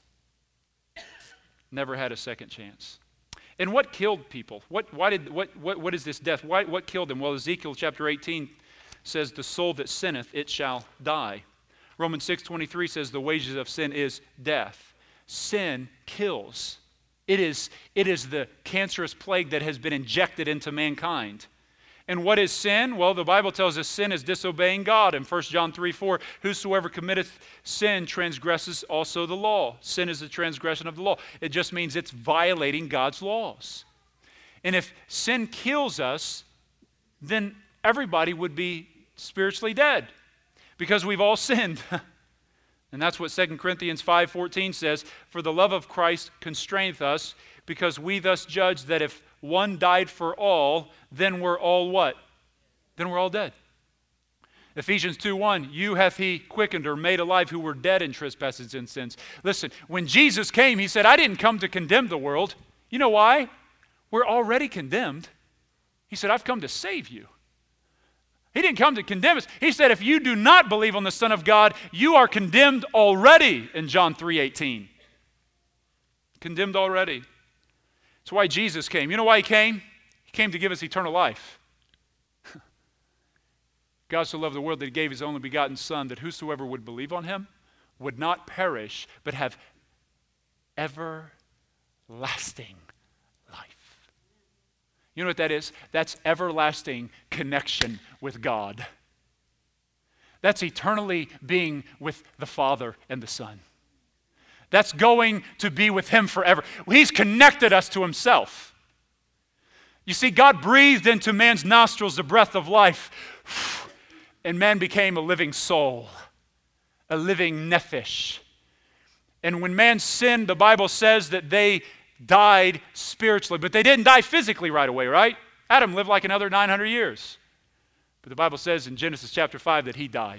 Never had a second chance. And what killed people? What, why did, what, what, what is this death? Why, what killed them? Well, Ezekiel chapter eighteen says, the soul that sinneth, it shall die. Romans six twenty-three says, the wages of sin is death. Sin kills. It is, it is the cancerous plague that has been injected into mankind. And what is sin? Well, the Bible tells us sin is disobeying God. In First John three four, whosoever committeth sin transgresses also the law. Sin is the transgression of the law. It just means it's violating God's laws. And if sin kills us, then everybody would be spiritually dead because we've all sinned. And that's what Second Corinthians five fourteen says, for the love of Christ constraineth us, because we thus judge that if one died for all, then we're all what? Then we're all dead. Ephesians two one, you hath he quickened or made alive who were dead in trespasses and sins. Listen, when Jesus came, he said, I didn't come to condemn the world. You know why? We're already condemned. He said, I've come to save you. He didn't come to condemn us. He said, if you do not believe on the Son of God, you are condemned already in John three eighteen. Condemned already. That's why Jesus came. You know why he came? He came to give us eternal life. God so loved the world that he gave his only begotten Son, that whosoever would believe on him would not perish, but have everlasting life. You know what that is? That's everlasting connection with God. That's eternally being with the Father and the Son. That's going to be with him forever. He's connected us to himself. You see, God breathed into man's nostrils the breath of life, and man became a living soul, a living nephesh. And when man sinned, the Bible says that they died spiritually, but they didn't die physically right away, right? Adam lived like another nine hundred years. But the Bible says in Genesis chapter five that he died.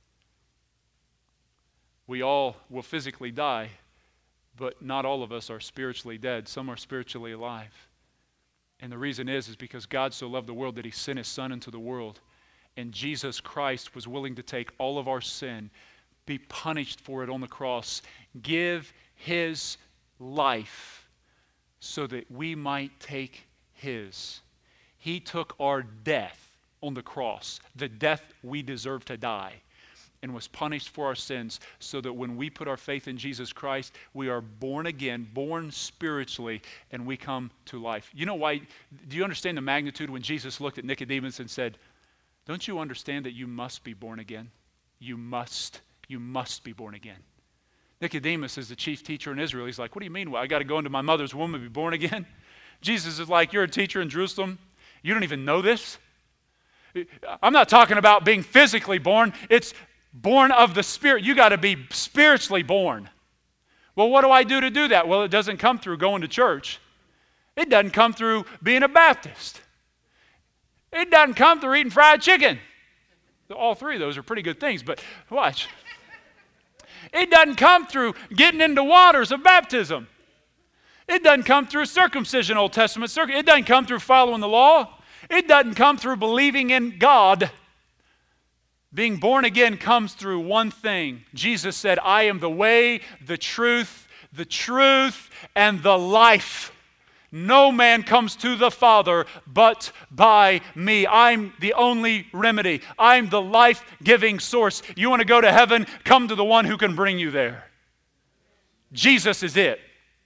We all will physically die, but not all of us are spiritually dead. Some are spiritually alive. And the reason is, is because God so loved the world that he sent his Son into the world. And Jesus Christ was willing to take all of our sin, be punished for it on the cross, give his life so that we might take his. He took our death on the cross, the death we deserve to die, and was punished for our sins so that when we put our faith in Jesus Christ, we are born again, born spiritually, and we come to life. You know why? Do you understand the magnitude when Jesus looked at Nicodemus and said, don't you understand that you must be born again? You must. You must be born again. Nicodemus is the chief teacher in Israel. He's like, what do you mean? Well, I got to go into my mother's womb and be born again? Jesus is like, you're a teacher in Jerusalem. You don't even know this? I'm not talking about being physically born. It's born of the Spirit. You got to be spiritually born. Well, what do I do to do that? Well, it doesn't come through going to church. It doesn't come through being a Baptist. It doesn't come through eating fried chicken. All three of those are pretty good things, but watch. It doesn't come through getting into waters of baptism. It doesn't come through circumcision, Old Testament circumcision. It doesn't come through following the law. It doesn't come through believing in God. Being born again comes through one thing. Jesus said, I am the way, the truth, the truth, and the life. No man comes to the Father but by me. I'm the only remedy. I'm the life-giving source. You want to go to heaven? Come to the one who can bring you there. Jesus is it.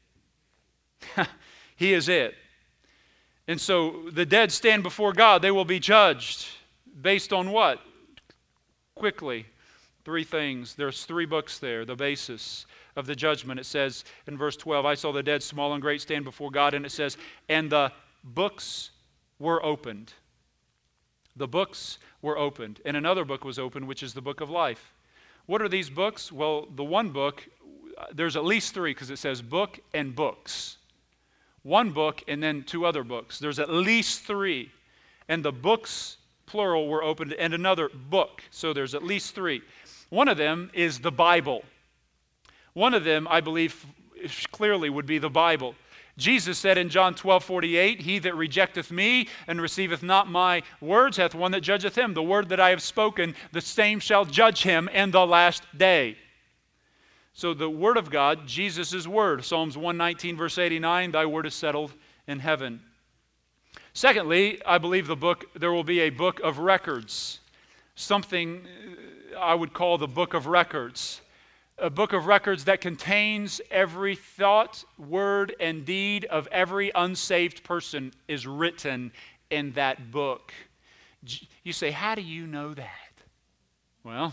He is it. And so the dead stand before God. They will be judged based on what? Quickly, three things. There's three books there, the basis of the judgment. It says in verse twelve, I saw the dead, small and great, stand before God, and it says, and the books were opened. The books were opened. And another book was opened, which is the book of life. What are these books? Well, the one book, there's at least three, because it says book and books. One book and then two other books. There's at least three. And the books, plural, were opened, and another book. So there's at least three. One of them is the Bible. One of them, I believe, clearly would be the Bible. Jesus said in John twelve forty-eight, he that rejecteth me and receiveth not my words hath one that judgeth him. The word that I have spoken, the same shall judge him in the last day. So the word of God, Jesus' word, Psalms one nineteen verse eighty-nine, thy word is settled in heaven. Secondly, I believe the book, there will be a book of records. Something I would call the book of records. A book of records that contains every thought, word, and deed of every unsaved person is written in that book. You say, how do you know that? Well,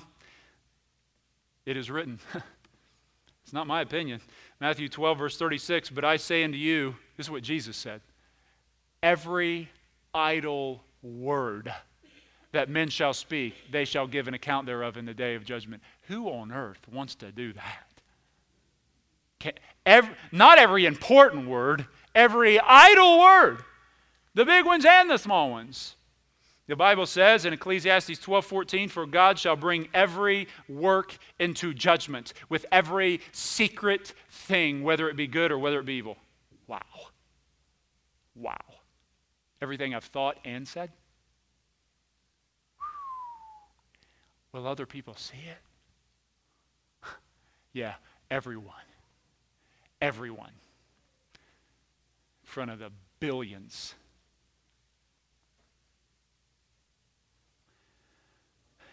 it is written. It's not my opinion. Matthew twelve, verse thirty-six, but I say unto you, this is what Jesus said, every idle word that men shall speak, they shall give an account thereof in the day of judgment. Who on earth wants to do that? Can, every, not every important word, every idle word, the big ones and the small ones. The Bible says in Ecclesiastes twelve fourteen, for God shall bring every work into judgment with every secret thing, whether it be good or whether it be evil. Wow. Wow. Everything I've thought and said. Will other people see it? Yeah, everyone. Everyone. In front of the billions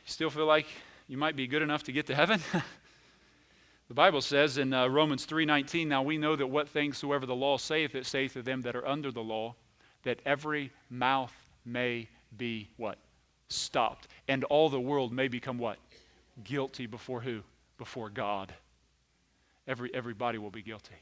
still feel like you might be good enough to get to heaven? The Bible says in uh, Romans three nineteen, now we know that what things soever the law saith, it saith to them that are under the law, that every mouth may be what? Stopped. And all the world may become what? Guilty before who? Before God. Every everybody will be guilty.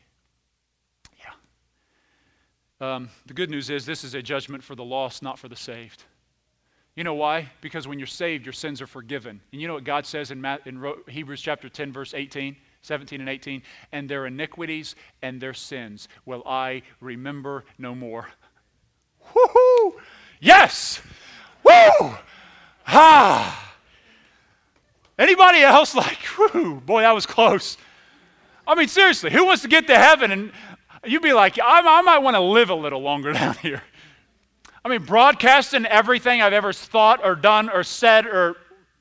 Yeah. Um, the good news is this is a judgment for the lost, not for the saved. You know why? Because when you're saved, your sins are forgiven. And you know what God says in, Matt, in Hebrews chapter ten, verse eighteen, seventeen and eighteen? And their iniquities and their sins will I remember no more. Woo-hoo! Yes! Woo! Ah! Anybody else like, whoo, boy, that was close. I mean, seriously, who wants to get to heaven and you'd be like, I, I might want to live a little longer down here. I mean, broadcasting everything I've ever thought or done or said or,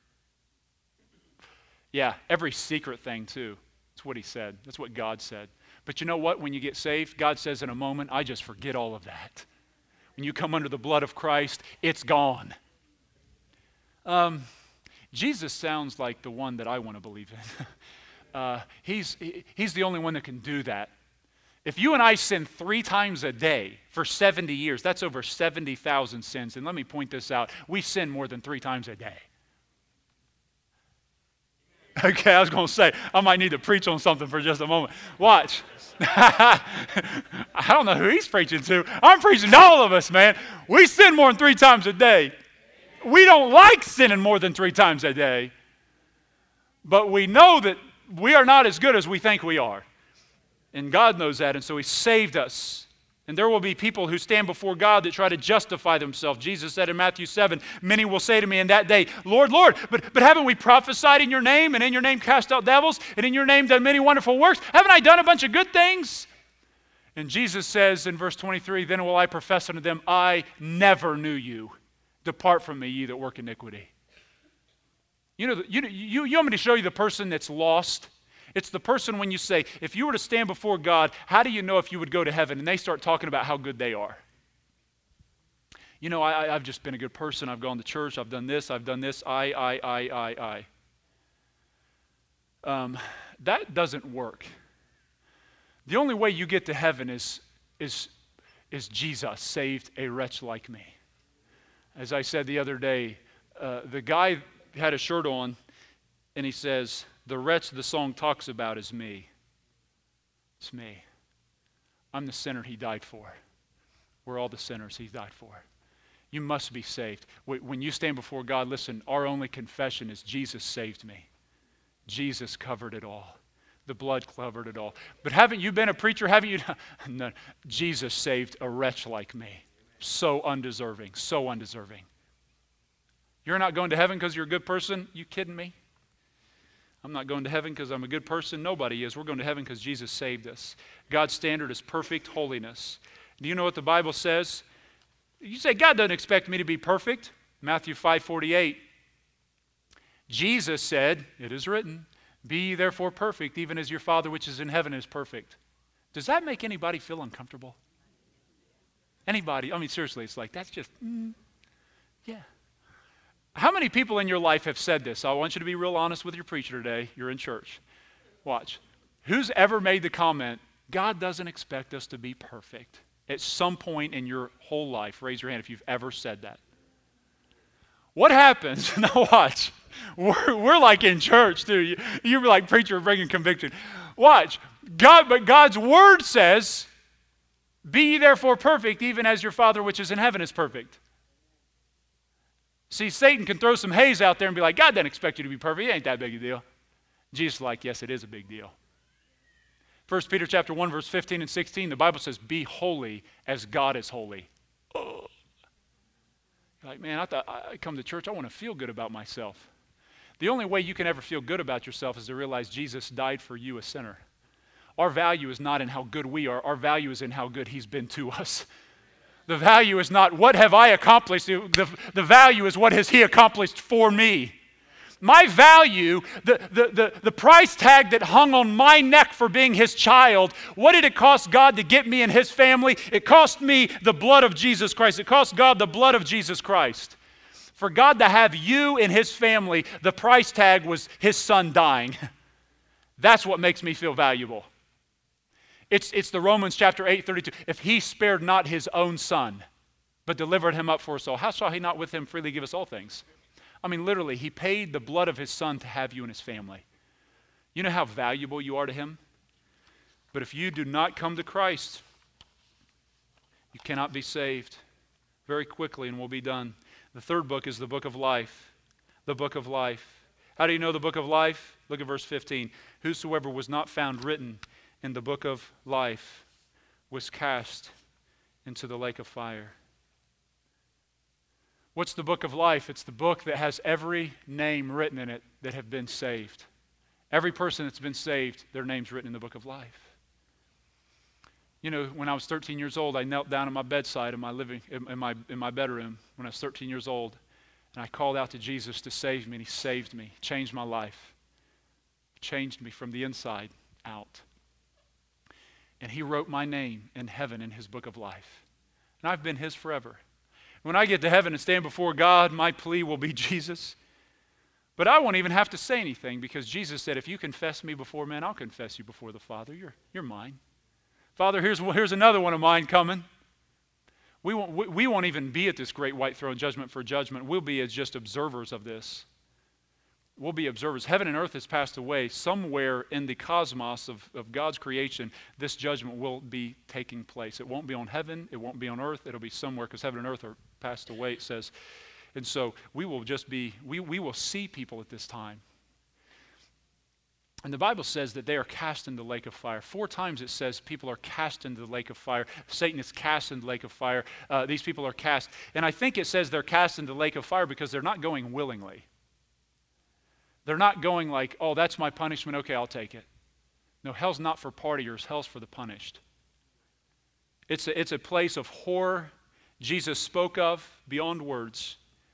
yeah, every secret thing too. That's what he said. That's what God said. But you know what? When you get saved, God says in a moment, I just forget all of that. When you come under the blood of Christ, it's gone. Um, Jesus sounds like the one that I want to believe in. uh, he's, he, he's the only one that can do that. If you and I sin three times a day for seventy years, that's over seventy thousand sins. And let me point this out. We sin more than three times a day. Okay, I was going to say, I might need to preach on something for just a moment. Watch. I don't know who he's preaching to. I'm preaching to all of us, man. We sin more than three times a day. We don't like sinning more than three times a day. But we know that we are not as good as we think we are. And God knows that, and so he saved us. And there will be people who stand before God that try to justify themselves. Jesus said in Matthew seven, many will say to me in that day, Lord, Lord, but, but haven't we prophesied in your name, and in your name cast out devils, and in your name done many wonderful works? Haven't I done a bunch of good things? And Jesus says in verse twenty-three, then will I profess unto them, I never knew you. Depart from me, ye that work iniquity. You know, you, you, you want me to show you the person that's lost? It's the person when you say, if you were to stand before God, how do you know if you would go to heaven? And they start talking about how good they are. You know, I, I've just been a good person. I've gone to church. I've done this. I've done this. I, I, I, I, I. Um, that doesn't work. The only way you get to heaven is, is, is Jesus saved a wretch like me. As I said the other day, uh, the guy had a shirt on, and he says, the wretch the song talks about is me. It's me. I'm the sinner he died for. We're all the sinners he died for. You must be saved. When you stand before God, listen, our only confession is Jesus saved me. Jesus covered it all. The blood covered it all. But haven't you been a preacher? Haven't you? No. Jesus saved a wretch like me. So undeserving, so undeserving. You're not going to heaven because you're a good person? You kidding me? I'm not going to heaven because I'm a good person. Nobody is. We're going to heaven because Jesus saved us. God's standard is perfect holiness. Do you know what the Bible says? You say, God doesn't expect me to be perfect. Matthew five forty-eight. Jesus said, it is written, be ye therefore perfect, even as your Father which is in heaven is perfect. Does that make anybody feel uncomfortable? Anybody? I mean, seriously, it's like, that's just, mm, yeah. How many people in your life have said this? I want you to be real honest with your preacher today. You're in church. Watch. Who's ever made the comment, God doesn't expect us to be perfect? At some point in your whole life, raise your hand if you've ever said that. What happens? Now watch. We're, we're like in church, too. You, you're like, preacher, bringing conviction. Watch. God, but God's word says, be ye therefore perfect, even as your Father which is in heaven is perfect. See, Satan can throw some haze out there and be like, God doesn't expect you to be perfect. It ain't that big a deal. Jesus is like, yes, it is a big deal. First Peter chapter one, verse fifteen and sixteen, the Bible says, be holy as God is holy. Oh. You're like, man, I thought I come to church, I want to feel good about myself. The only way you can ever feel good about yourself is to realize Jesus died for you, a sinner. Our value is not in how good we are. Our value is in how good he's been to us. The value is not what have I accomplished. The, the value is what has he accomplished for me. My value, the, the, the, the price tag that hung on my neck for being his child, what did it cost God to get me and his family? It cost me the blood of Jesus Christ. It cost God the blood of Jesus Christ. For God to have you in his family, the price tag was his son dying. That's what makes me feel valuable. It's, it's the Romans chapter eight, thirty-two. If he spared not his own son, but delivered him up for us all, how shall he not with him freely give us all things? I mean, literally, he paid the blood of his son to have you in his family. You know how valuable you are to him? But if you do not come to Christ, you cannot be saved. Very quickly, and we'll be done. The third book is the book of life. The book of life. How do you know the book of life? Look at verse fifteen. Whosoever was not found written in the book of life was cast into the lake of fire. What's the book of life? It's the book that has every name written in it that have been saved. Every person that's been saved, their name's written in the book of life. You know, when I was thirteen years old, I knelt down at my bedside in my living in my in my bedroom when I was thirteen years old, and I called out to Jesus to save me, and he saved me, changed my life, changed me from the inside out. And he wrote my name in heaven in his book of life. And I've been his forever. When I get to heaven and stand before God, my plea will be Jesus. But I won't even have to say anything, because Jesus said, if you confess me before men, I'll confess you before the Father. You're, you're mine. Father, here's, here's another one of mine coming. We won't, we, we won't even be at this great white throne judgment for judgment. We'll be as just observers of this. We'll be observers. Heaven and earth has passed away. Somewhere in the cosmos of, of God's creation, this judgment will be taking place. It won't be on heaven. It won't be on earth. It'll be somewhere, because heaven and earth are passed away, it says. And so we will just be, we, we will see people at this time. And the Bible says that they are cast into the lake of fire. Four times it says people are cast into the lake of fire. Satan is cast into the lake of fire. Uh, these people are cast. And I think it says they're cast into the lake of fire because they're not going willingly. They're not going like, oh, that's my punishment. Okay, I'll take it. No, hell's not for partiers. Hell's for the punished. It's a, it's a place of horror Jesus spoke of beyond words.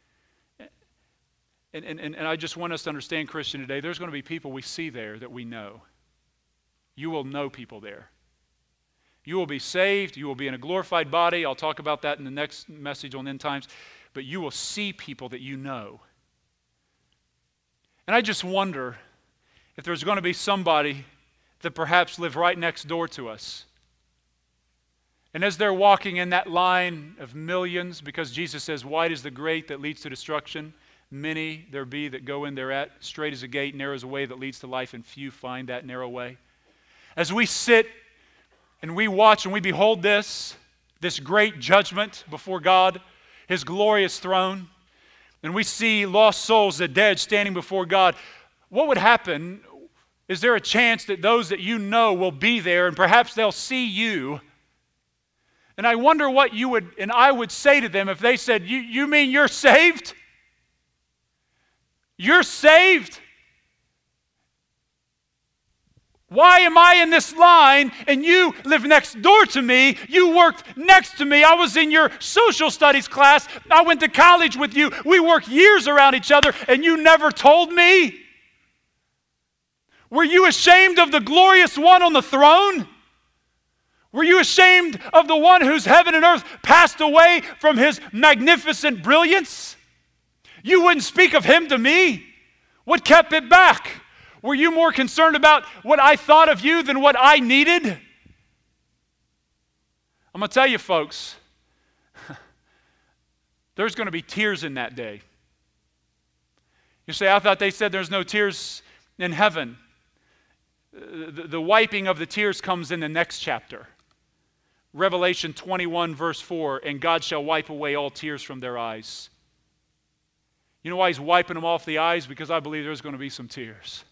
And, and, and I just want us to understand, Christian, today, there's going to be people we see there that we know. You will know people there. You will be saved. You will be in a glorified body. I'll talk about that in the next message on end times. But you will see people that you know. And I just wonder if there's going to be somebody that perhaps live right next door to us. And as they're walking in that line of millions, because Jesus says, wide is the gate that leads to destruction, many there be that go in thereat. Straight is a gate, narrow is a way that leads to life, and few find that narrow way. As we sit and we watch and we behold this, this great judgment before God, his glorious throne, and we see lost souls, the dead, standing before God, what would happen? Is there a chance that those that you know will be there, and perhaps they'll see you? And I wonder what you would, and I would say to them if they said, you, you mean you're saved? You're saved? Why am I in this line and you live next door to me? You worked next to me. I was in your social studies class. I went to college with you. We worked years around each other and you never told me? Were you ashamed of the glorious one on the throne? Were you ashamed of the one whose heaven and earth passed away from his magnificent brilliance? You wouldn't speak of him to me. What kept it back? Were you more concerned about what I thought of you than what I needed? I'm going to tell you, folks, there's going to be tears in that day. You say, I thought they said there's no tears in heaven. The, the wiping of the tears comes in the next chapter. Revelation twenty-one, verse four, and God shall wipe away all tears from their eyes. You know why he's wiping them off the eyes? Because I believe there's going to be some tears.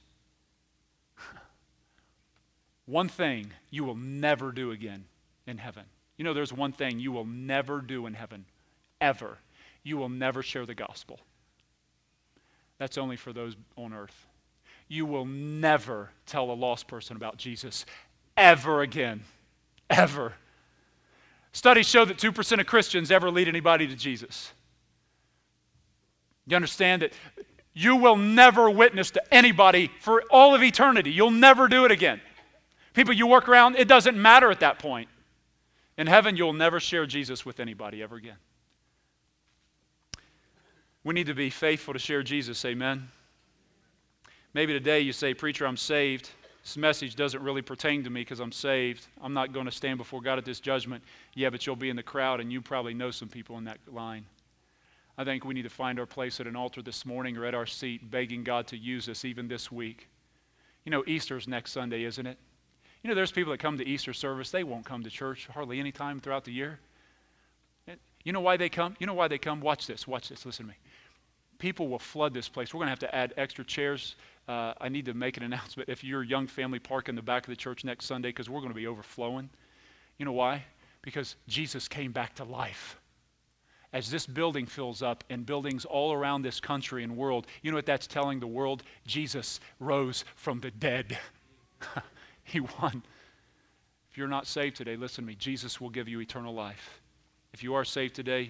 One thing you will never do again in heaven. You know, there's one thing you will never do in heaven, ever. You will never share the gospel. That's only for those on earth. You will never tell a lost person about Jesus ever again. Ever. Studies show that two percent of Christians ever lead anybody to Jesus. You understand that you will never witness to anybody for all of eternity. You'll never do it again. People you work around, it doesn't matter at that point. In heaven, you'll never share Jesus with anybody ever again. We need to be faithful to share Jesus, amen? Maybe today you say, preacher, I'm saved. This message doesn't really pertain to me because I'm saved. I'm not going to stand before God at this judgment. Yeah, but you'll be in the crowd and you probably know some people in that line. I think we need to find our place at an altar this morning or at our seat begging God to use us even this week. You know, Easter's next Sunday, isn't it? You know, there's people that come to Easter service. They won't come to church hardly any time throughout the year. You know why they come? You know why they come? Watch this. Watch this. Listen to me. People will flood this place. We're going to have to add extra chairs. Uh, I need to make an announcement. If you're a young family, park in the back of the church next Sunday because we're going to be overflowing. You know why? Because Jesus came back to life. As this building fills up and buildings all around this country and world, you know what that's telling the world? Jesus rose from the dead. He won. If you're not saved today, listen to me. Jesus will give you eternal life. If you are saved today,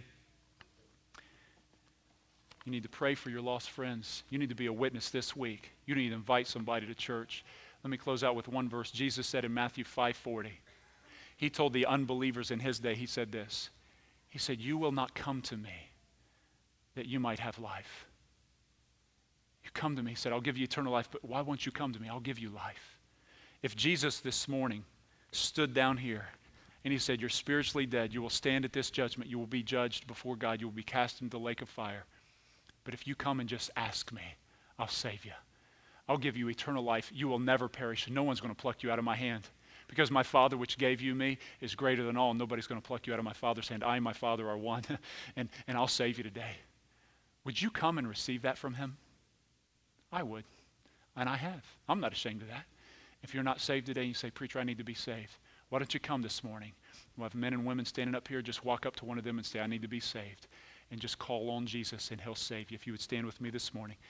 you need to pray for your lost friends. You need to be a witness this week. You need to invite somebody to church. Let me close out with one verse. Jesus said in Matthew five forty, he told the unbelievers in his day, he said this. He said, you will not come to me that you might have life. You come to me, he said, I'll give you eternal life, but why won't you come to me? I'll give you life. If Jesus this morning stood down here and he said, you're spiritually dead, you will stand at this judgment, you will be judged before God, you will be cast into the lake of fire. But if you come and just ask me, I'll save you. I'll give you eternal life. You will never perish. No one's going to pluck you out of my hand. Because my Father which gave you me is greater than all. Nobody's going to pluck you out of my Father's hand. I and my Father are one. and, and I'll save you today. Would you come and receive that from him? I would. And I have. I'm not ashamed of that. If you're not saved today and you say, preacher, I need to be saved. Why don't you come this morning? We'll have men and women standing up here. Just walk up to one of them and say, I need to be saved. And just call on Jesus and he'll save you. If you would stand with me this morning.